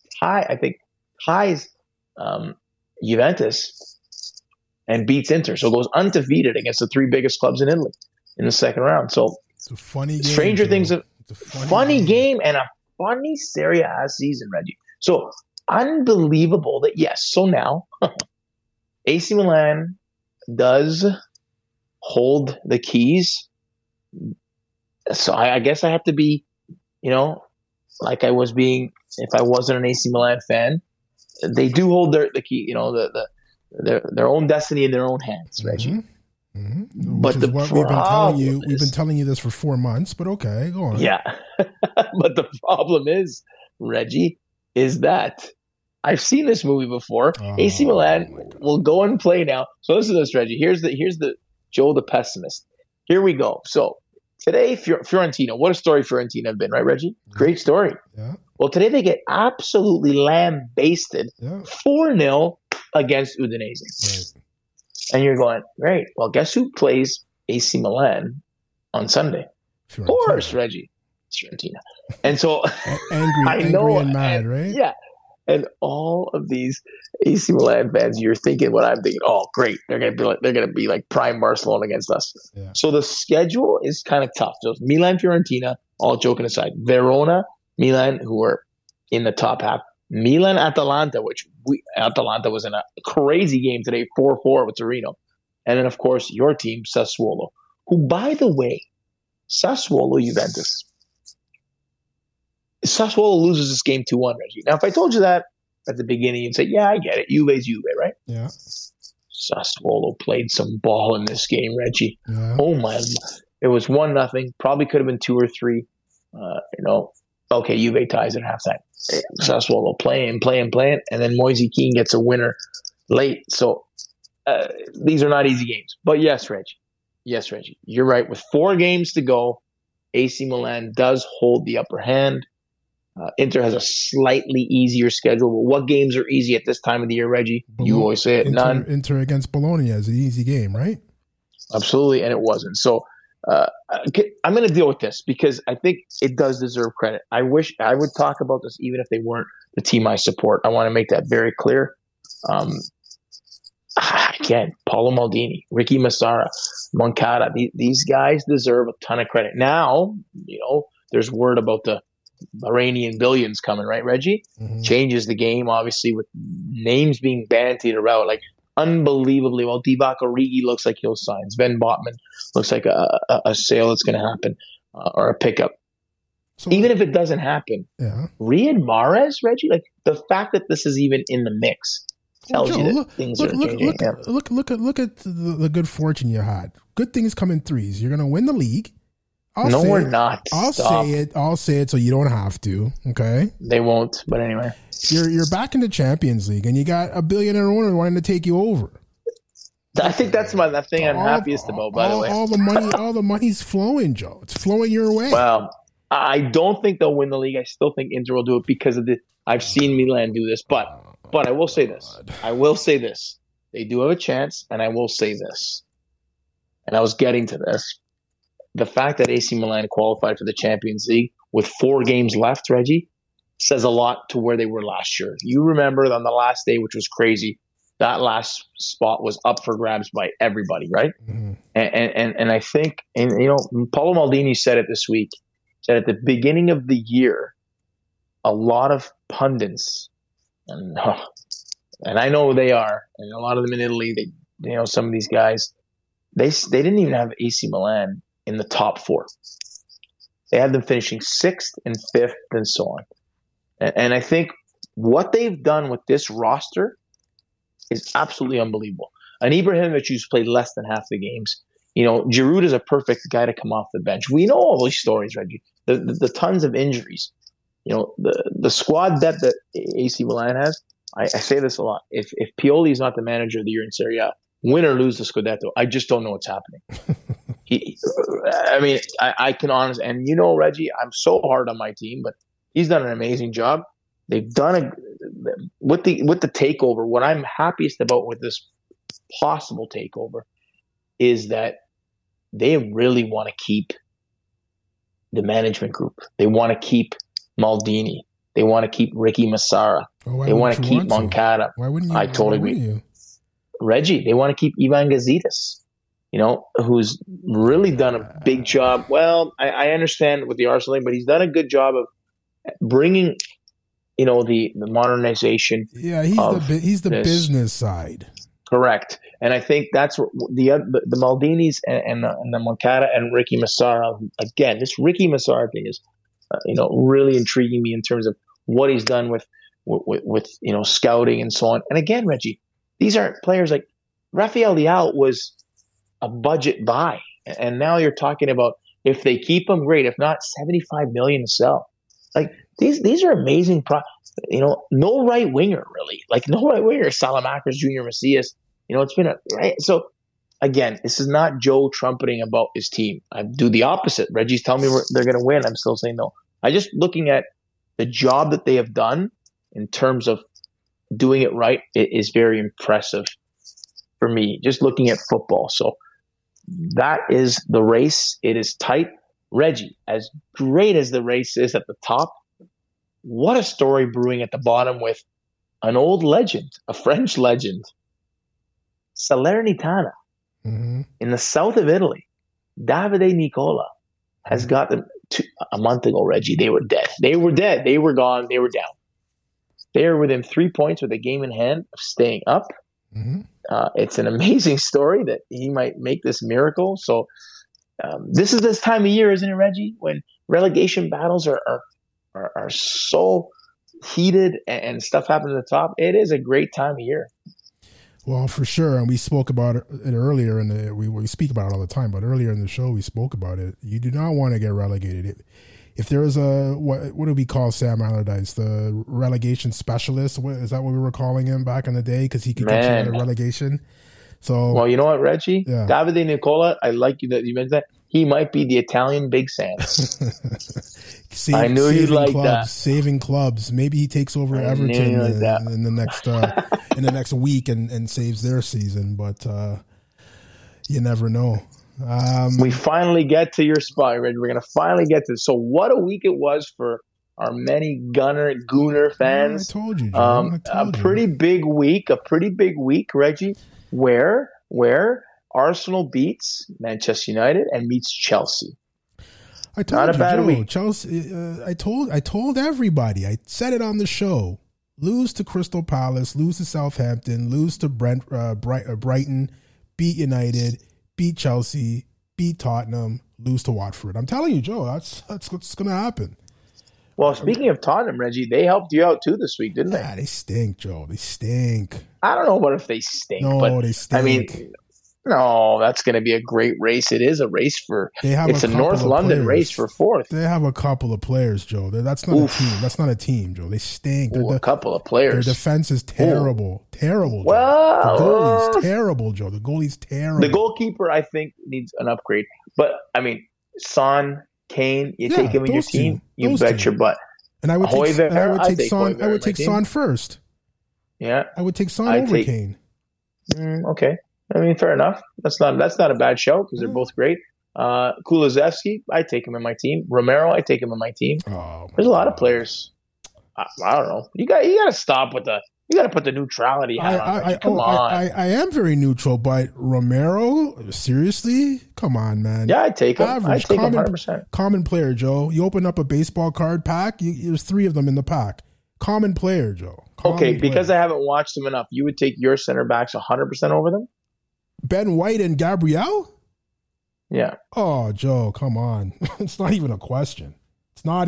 ties Juventus, and beats Inter. So it goes undefeated against the 3 biggest clubs in Italy in the second round. So it's a funny game. Stranger things. It's a funny game and a funny Serie A season, Reggie. So unbelievable that, yes. So now AC Milan does hold the keys. So I guess I have to be, like I was being, if I wasn't an AC Milan fan, they do hold the key, their own destiny in their own hands, Reggie. Mm-hmm. But we've been telling you this for 4 months, but okay, go on. Yeah. But the problem is, Reggie, is that I've seen this movie before. AC Milan will go and play now. So listen to this, Reggie. Here's the Joe the pessimist. Here we go. So today, Fiorentina, what a story Fiorentina have been, right, Reggie? Great story. Yeah. Well, today they get absolutely lambasted 4-0 against Udinese. Right. And you're going, great. Well, guess who plays AC Milan on Sunday? Fiorentina. Of course, Reggie. It's Fiorentina. And so angry and mad, right? Yeah. And all of these AC Milan fans, you're thinking what I'm thinking. Oh, great! They're gonna be like prime Barcelona against us. Yeah. So the schedule is kind of tough. So Milan, Fiorentina, all joking aside, Verona, Milan, who are in the top half. Milan, Atalanta, Atalanta was in a crazy game today, 4-4 with Torino, and then of course your team, Sassuolo, who, by the way, Sassuolo, Juventus. Sassuolo loses this game 2-1, Reggie. Now, if I told you that at the beginning, you'd say, yeah, I get it. Juve's Juve, right? Yeah. Sassuolo played some ball in this game, Reggie. Yeah. Oh, my. It was 1-0. Probably could have been 2 or 3. Okay, Juve ties at halftime. Sassuolo playing. And then Moise Kean gets a winner late. So these are not easy games. But yes, Reggie. You're right. With 4 games to go, AC Milan does hold the upper hand. Inter has a slightly easier schedule. But what games are easy at this time of the year, Reggie? You always say it. None. Inter against Bologna is an easy game, right? Absolutely, and it wasn't. So I'm going to deal with this because I think it does deserve credit. I wish I would talk about this even if they weren't the team I support. I want to make that very clear. Again, Paolo Maldini, Ricky Massara, Moncada, these guys deserve a ton of credit. Now, there's word about the Iranian billions coming, right, Reggie? Mm-hmm. Changes the game, obviously, with names being bandied around, like unbelievably well. Divock Origi looks like he'll sign. Sven Botman looks like a sale that's going to happen or a pickup. So, even if it doesn't happen, Riyad Mahrez, Reggie, like the fact that this is even in the mix tells you that things are changing. Look at the good fortune you had. Good things come in threes. You're going to win the league. We're not. I'll say it so you don't have to. Okay. They won't. But anyway, you're back in the Champions League, and you got a billionaire owner wanting to take you over. I think that's that thing I'm happiest about. By the way, all the money's flowing, Joe. It's flowing your way. Well, I don't think they'll win the league. I still think Inter will do it because of I've seen Milan do this, but I will say this. They do have a chance, and I will say this. And I was getting to this. The fact that AC Milan qualified for the Champions League with 4 games left, Reggie, says a lot to where they were last year. You remember on the last day, which was crazy, that last spot was up for grabs by everybody, right? Mm-hmm. And I think, Paolo Maldini said it this week, said at the beginning of the year, a lot of pundits, and I know they are, and a lot of them in Italy, some of these guys, they didn't even have AC Milan in the top 4. They had them finishing 6th and 5th and so on. And I think what they've done with this roster is absolutely unbelievable. And Ibrahimovic, who's played less than half the games, Giroud is a perfect guy to come off the bench. We know all these stories, Reggie. The tons of injuries. The squad depth that AC Milan has, I say this a lot. If Pioli is not the manager of the year in Serie A, win or lose the Scudetto, I just don't know what's happening. I can honestly, and Reggie, I'm so hard on my team, but he's done an amazing job. They've done with the takeover. What I'm happiest about with this possible takeover is that they really want to keep the management group. They want to keep Maldini. They want to keep Ricky Massara. They want to keep Moncada. Why wouldn't you? I totally agree. Reggie, they want to keep Ivan Gazidis, who's really done a big job. Well, I understand with the Arsenal thing, but he's done a good job of bringing, the modernization. Yeah, he's the business side. Correct. And I think that's what the Maldinis and the Moncada and Ricky Massara, again, this Ricky Massara thing is, really intriguing me in terms of what he's done with scouting and so on. And again, Reggie, these aren't players like Rafael Leao was a budget buy. And now you're talking about if they keep him, great. If not, $75 million to sell. Like these are amazing. No right winger really. Like no right winger. Salamakers, Junior Macias. It's been right. So again, this is not Joe trumpeting about his team. I do the opposite. Reggie's telling me they're going to win. I'm still saying no. I just looking at the job that they have done in terms of doing it right. It is very impressive for me. Just looking at football. So that is the race. It is tight. Reggie, as great as the race is at the top, what a story brewing at the bottom with an old legend, a French legend, Salernitana, in the south of Italy, Davide Nicola, has got them a month ago, Reggie. They were dead. They were dead. They were gone. They were down. They are within 3 points with a game in hand of staying up. It's an amazing story that he might make this miracle. So this is this time of year, isn't it, Reggie, when relegation battles are so heated and stuff happens at the top. It is a great time of year. Well, for sure, and we spoke about it earlier we speak about it all the time, but earlier in the show we spoke about it. You do not want to get relegated. If there is what do we call Sam Allardyce, the relegation specialist? Is that what we were calling him back in the day? Because he could get you out of relegation. So, well, you know what, Reggie? Yeah. Davide Nicola, I like you that you mentioned that. He might be the Italian Big Sam. I knew you'd like that. Saving clubs. Maybe he takes over Everton in the next week and saves their season. But you never know. We finally get to your spot, Reggie. We're going to finally get to. So what a week it was for our many Gooner fans. I told you, John. A pretty big week, Reggie, where Arsenal beats Manchester United and meets Chelsea. I told Not you, a bad Joe, week. Chelsea. I told everybody. I said it on the show. Lose to Crystal Palace, lose to Southampton, lose to Brighton, beat United, beat Chelsea, beat Tottenham, lose to Watford. I'm telling you, Joe, that's what's going to happen. Well, speaking of Tottenham, Reggie, they helped you out too this week, didn't they? Yeah, they stink, Joe. They stink. I don't know what if they stink. No, but, they stink. I mean, no, that's going to be a great race. It is a race for. It's a North London race for fourth. They have a couple of players, Joe. That's not a team. That's not a team, Joe. They stink. A couple of players. Their defense is terrible. Ooh. Terrible, Joe. Well, the goalie's terrible, Joe. The goalie's terrible. The goalkeeper, I think, needs an upgrade. But, I mean, Son, Kane, you take him in your team, you bet your butt. And I would take Son first. Yeah. I would take Son over Kane. Okay. I mean, fair enough. That's not a bad show because they're both great. Kulusevski, I take him in my team. Romero, I take him in my team. There's a lot of players. I don't know. You got to stop with the. You got to put the neutrality hat on. Come on. I am very neutral, but Romero, seriously, come on, man. Yeah, I take him. I take him 100%. Common player, Joe. You open up a baseball card pack. There's 3 of them in the pack. Common player, Joe. Because I haven't watched them enough, you would take your center backs 100% over them. Ben White and Gabriel? Yeah. Oh, Joe, come on. It's not even a question. I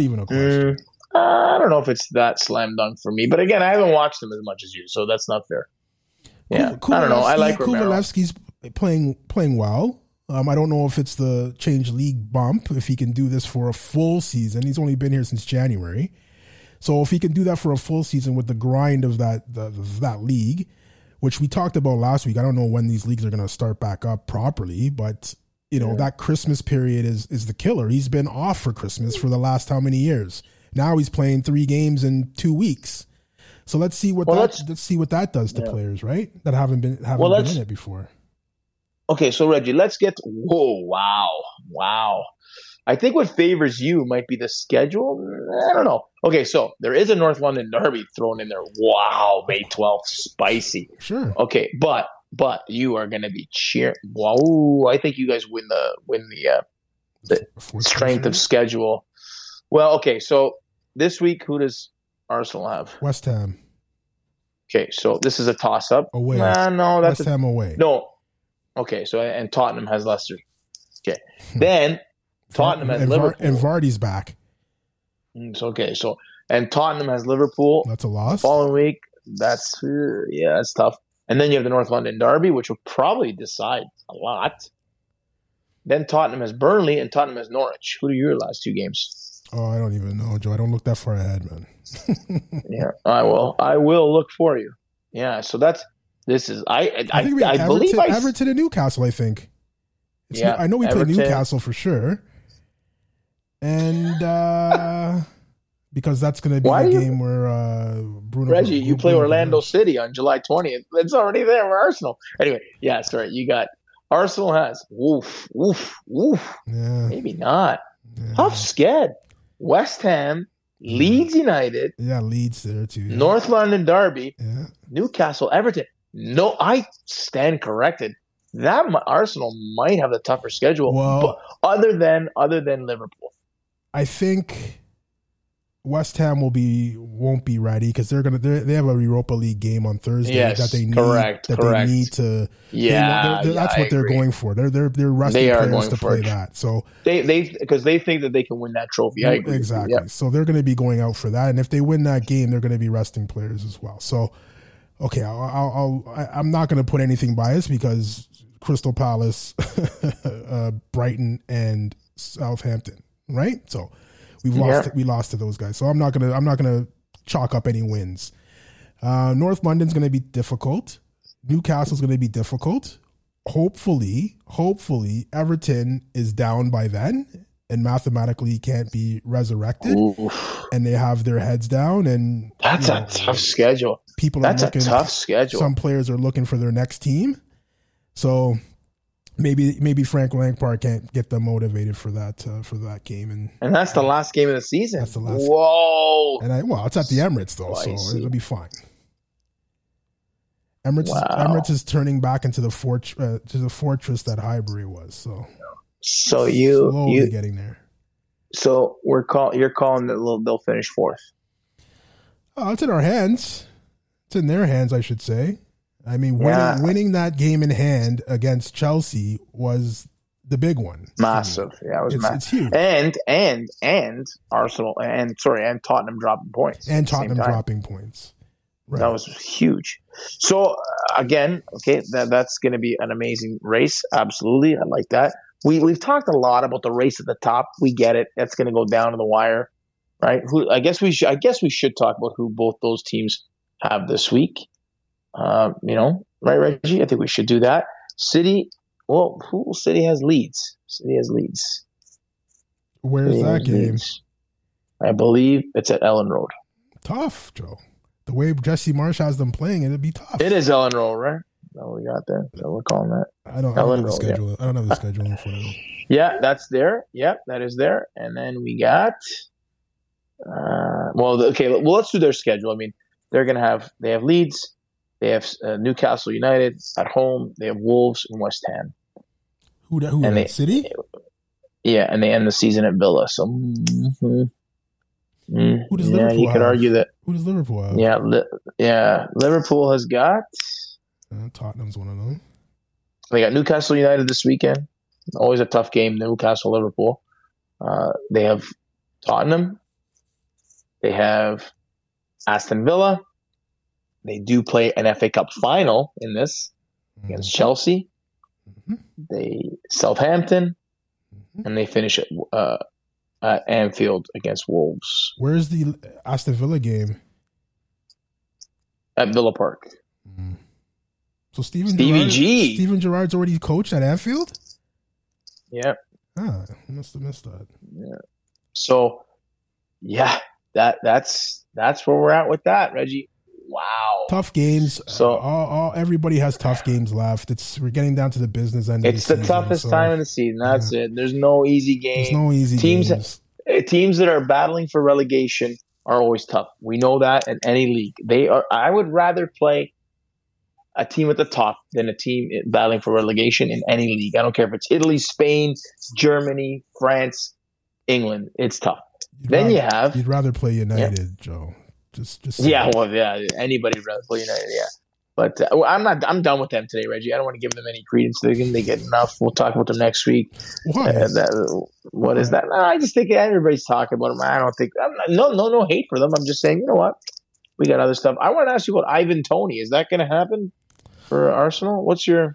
don't know if it's that slam dunk for me. But again, I haven't watched them as much as you, so that's not fair. Yeah. I don't know. I like Romero. Kulusevski's playing well. I don't know if it's the change league bump, if he can do this for a full season. He's only been here since January. So if he can do that for a full season with the grind of that league, which we talked about last week. I don't know when these leagues are going to start back up properly, but that Christmas period is the killer. He's been off for Christmas for the last how many years? Now he's playing 3 games in 2 weeks. So let's see what that does to players, right? That haven't been in it before. Okay, so Reggie, let's get. Whoa! Wow! I think what favors you might be the schedule. I don't know. Okay, so there is a North London derby thrown in there. Wow, May 12th, spicy. Sure. Okay, but you are going to be cheering. Wow, I think you guys win the strength of schedule. Well, okay, so this week, who does Arsenal have? West Ham. Okay, so this is a toss-up. Away. No, that's West Ham away. No. Okay, so and Tottenham has Leicester. Okay, then Tottenham has Liverpool. And Vardy's back. Okay, so and Tottenham has Liverpool. That's a loss. The following week, that's tough. And then you have the North London derby, which will probably decide a lot. Then Tottenham has Burnley and Tottenham has Norwich. Who are your last 2 games? Oh, I don't even know, Joe. I don't look that far ahead, man. Yeah, I will look for you. Yeah, so this is I think I believe Everton and Newcastle. I think. I know we play Newcastle for sure, and because that's going to be the game where Bruno. Reggie, you play Orlando City on July 20th. It's already there for Arsenal. Anyway, yeah, sorry, you got Arsenal has Yeah. Maybe not. Yeah. Tough sked. West Ham Leeds United. Yeah, Leeds there too. Yeah. North London Derby. Yeah. Newcastle, Everton. No, I stand corrected. That Arsenal might have the tougher schedule, but other than Liverpool. I think West Ham won't be ready because they have a Europa League game on Thursday that they need. Correct. They need to. That's what they're going for. They're resting players to play that. So because they think that they can win that trophy. I agree. Exactly. Yep. So they're going to be going out for that, and if they win that game, they're going to be resting players as well. So okay, I'm not going to put anything biased because Crystal Palace, Brighton, and Southampton, right? So we lost to those guys. So I'm not gonna chalk up any wins. North London's going to be difficult. Newcastle's going to be difficult. Hopefully, Everton is down by then and mathematically can't be resurrected. Oof. And they have their heads down. And that's a tough schedule. That's a tough schedule. Some players are looking for their next team. So maybe Frank Lampard can't get them motivated for that game, and that's the last game of the season. That's the last. Whoa! And it's at the Emirates though, so it'll be fine. Emirates is turning back into the fortress that Highbury was. So you getting there. So you're calling that they'll finish fourth. Oh, it's in our hands. It's in their hands, I should say. I mean, winning that game in hand against Chelsea was the big one. Massive. Yeah, it was massive. It's huge. And Arsenal and Tottenham dropping points. And Tottenham dropping points. Right. That was huge. So again, okay, that's going to be an amazing race. Absolutely, I like that. We've talked a lot about the race at the top. We get it. That's going to go down to the wire, right? I guess we should talk about who both those teams have this week. Right, Reggie? I think we should do that. City has Leeds. City has Leeds. Where's that game? Leeds. I believe it's at Ellen Road. Tough, Joe. The way Jesse Marsh has them playing, it'd be tough. It is Ellen Road, right? That we got there. So we're calling that. I don't have the schedule. Yeah. I don't have the schedule in front of me. Yeah, that's there. Yep, that is there. And then we got. Let's do their schedule. I mean, they have Leeds. They have Newcastle United at home. They have Wolves and West Ham. Who City? Yeah, and they end the season at Villa. So, who does Liverpool you could argue that. Who does Liverpool have? Yeah, Liverpool has got. Tottenham's one of them. They got Newcastle United this weekend. Always a tough game, Newcastle Liverpool. They have Tottenham. They have Aston Villa. They do play an FA Cup final in this against Chelsea. They Southampton, and they finish at Anfield against Wolves. Where's the Aston Villa game? At Villa Park. So Steven Gerrard's already coached at Anfield? Yeah. I must have missed that. Yeah. So, yeah, that's where we're at with that, Reggie. Wow. Tough games. So everybody has tough games left. We're getting down to the business end of the season. It's the toughest time of the season. That's it. There's no easy game. There's no easy games. Teams that are battling for relegation are always tough. We know that in any league. I would rather play a team at the top than a team battling for relegation in any league. I don't care if it's Italy, Spain, Germany, France, England. It's tough. You'd rather play United, Joe. Just anybody rather play United, yeah. But I'm done with them today, Reggie. I don't want to give them any credence. They get enough. We'll talk about them next week. What? What is that? No, I just think everybody's talking about them. I don't think no hate for them. I'm just saying, you know what? We got other stuff. I want to ask you about Ivan Toney. Is that going to happen for Arsenal? What's your?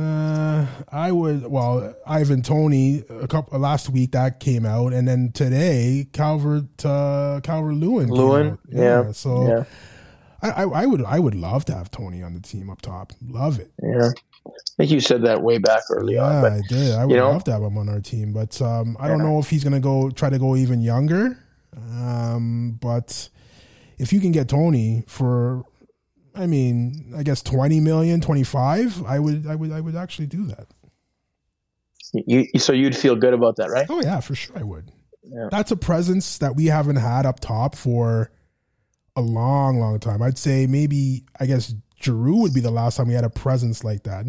Ivan Toney. Last week that came out, and then today Calvert-Lewin. Lewin, yeah. So. Yeah. I would love to have Toney on the team up top. Love it. Yeah. I think you said that way back early on. Yeah, I did. I would love to have him on our team. But I don't know if he's going to try to go even younger. But if you can get Toney for, I guess 20 million, 25, I would actually do that. So you'd feel good about that, right? Oh, yeah, for sure I would. that's a presence that we haven't had up top for a long, long time. I'd say maybe, I guess, Giroux would be the last time we had a presence like that.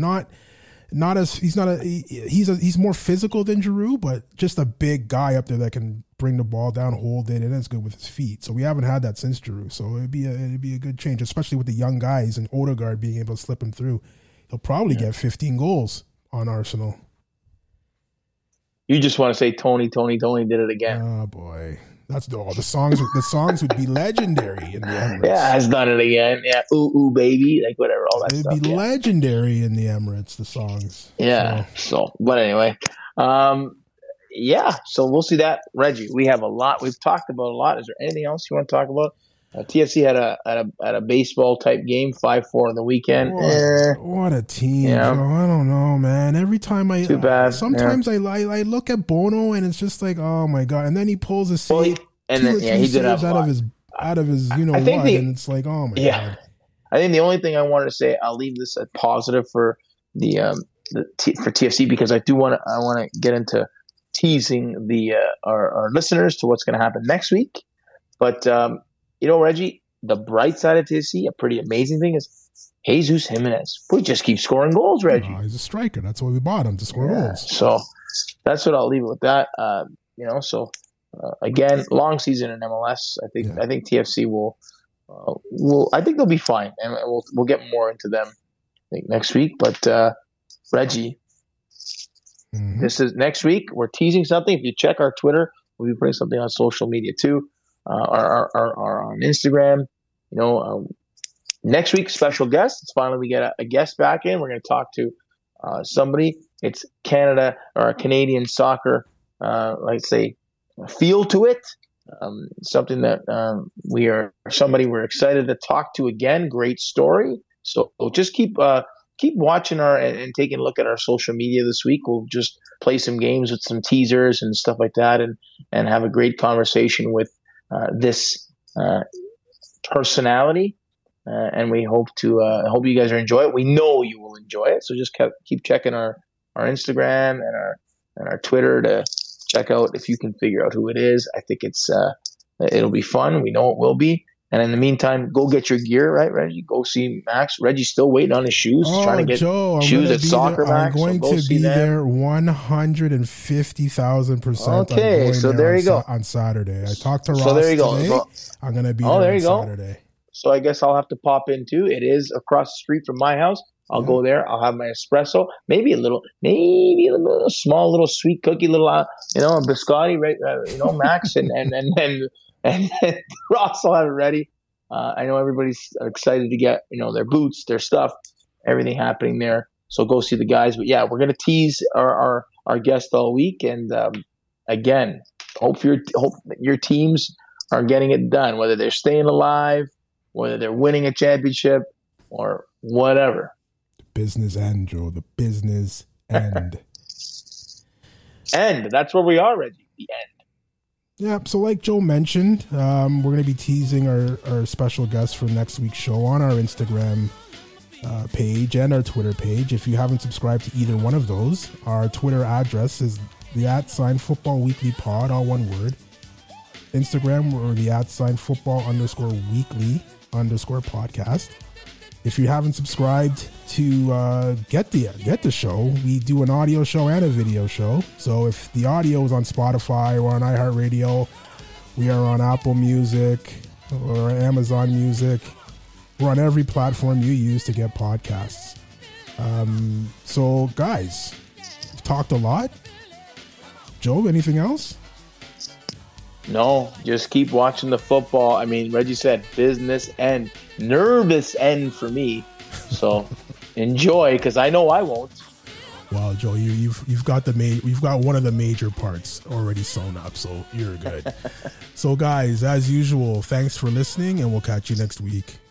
He's more physical than Giroux, but just a big guy up there that can bring the ball down, hold it, and is good with his feet. So we haven't had that since Giroux. So it'd be a good change, especially with the young guys and Odegaard being able to slip him through. He'll probably get 15 goals on Arsenal. You just want to say Tony did it again. Oh boy. That's the songs. The songs would be legendary in the Emirates. Yeah, has done it again. Yeah, ooh baby, like whatever, all that stuff. It'd be legendary in the Emirates. The songs. Yeah. So but anyway, yeah. So we'll see that, Reggie. We have a lot. We've talked about a lot. Is there anything else you want to talk about? TFC had a baseball type game, 5-4 on the weekend. What a team! Yeah. I don't know, man. Every time too bad. Sometimes I look at Bono and it's just like, oh my god! And then he pulls a save, he did have out of his and it's like, oh my god. I think the only thing I wanted to say, I'll leave this a positive for for TFC, because I want to get into teasing our listeners to what's going to happen next week, but. Reggie, the bright side of TFC, a pretty amazing thing is Jesus Jimenez. We just keep scoring goals, Reggie. He's a striker. That's why we bought him, to score goals. So that's what I'll leave it with that. Again, long season in MLS. I think TFC will. I think they'll be fine, and we'll get more into them, I think, next week. But Reggie, this is next week. We're teasing something. If you check our Twitter, we'll be putting something on social media too. Are on Instagram. Next week, special guest. It's finally we get a guest back in. We're going to talk to somebody. It's Canada or Canadian soccer, let's say, feel to it. Something that we're excited to talk to again. Great story. So just keep watching and taking a look at our social media this week. We'll just play some games with some teasers and stuff like that, and have a great conversation with this personality, and we hope you guys enjoy it. We know you will enjoy it, so just keep checking our Instagram and our Twitter to check out if you can figure out who it is. I think it'll be fun. We know it will be. And in the meantime, go get your gear, right, Reggie? Go see Max. Reggie's still waiting on his shoes, trying to get shoes at Soccer Max. I'm going to be there 150,000%. Okay, so there you go. On Saturday. I talked to Ross today. I'm going to be there on Saturday. So I guess I'll have to pop in too. It is across the street from my house. I'll go there. I'll have my espresso. Maybe a small little sweet cookie, a biscotti, right? Max and Ross will have it ready. I know everybody's excited to get, their boots, their stuff, everything happening there. So go see the guys. But yeah, we're going to tease our guest all week. And again, hope your teams are getting it done, whether they're staying alive, whether they're winning a championship or whatever. The business end, Joe. The business end. End. That's where we are, Reggie. The end. Yeah, so like Joe mentioned, we're going to be teasing our special guest for next week's show on our Instagram page and our Twitter page. If you haven't subscribed to either one of those, our Twitter address is the @footballweeklypod, all one word. Instagram, or the @football_weekly_podcast. If you haven't subscribed to get the show, we do an audio show and a video show. So if the audio is on Spotify or on iHeartRadio, we are on Apple Music or Amazon Music. We're on every platform you use to get podcasts. So guys, we've talked a lot. Joe, anything else? No, just keep watching the football. I mean, Reggie said business end, nervous end for me. So enjoy, because I know I won't. Well, Joe, you've got one of the major parts already sewn up, so you're good. So, guys, as usual, thanks for listening, and we'll catch you next week.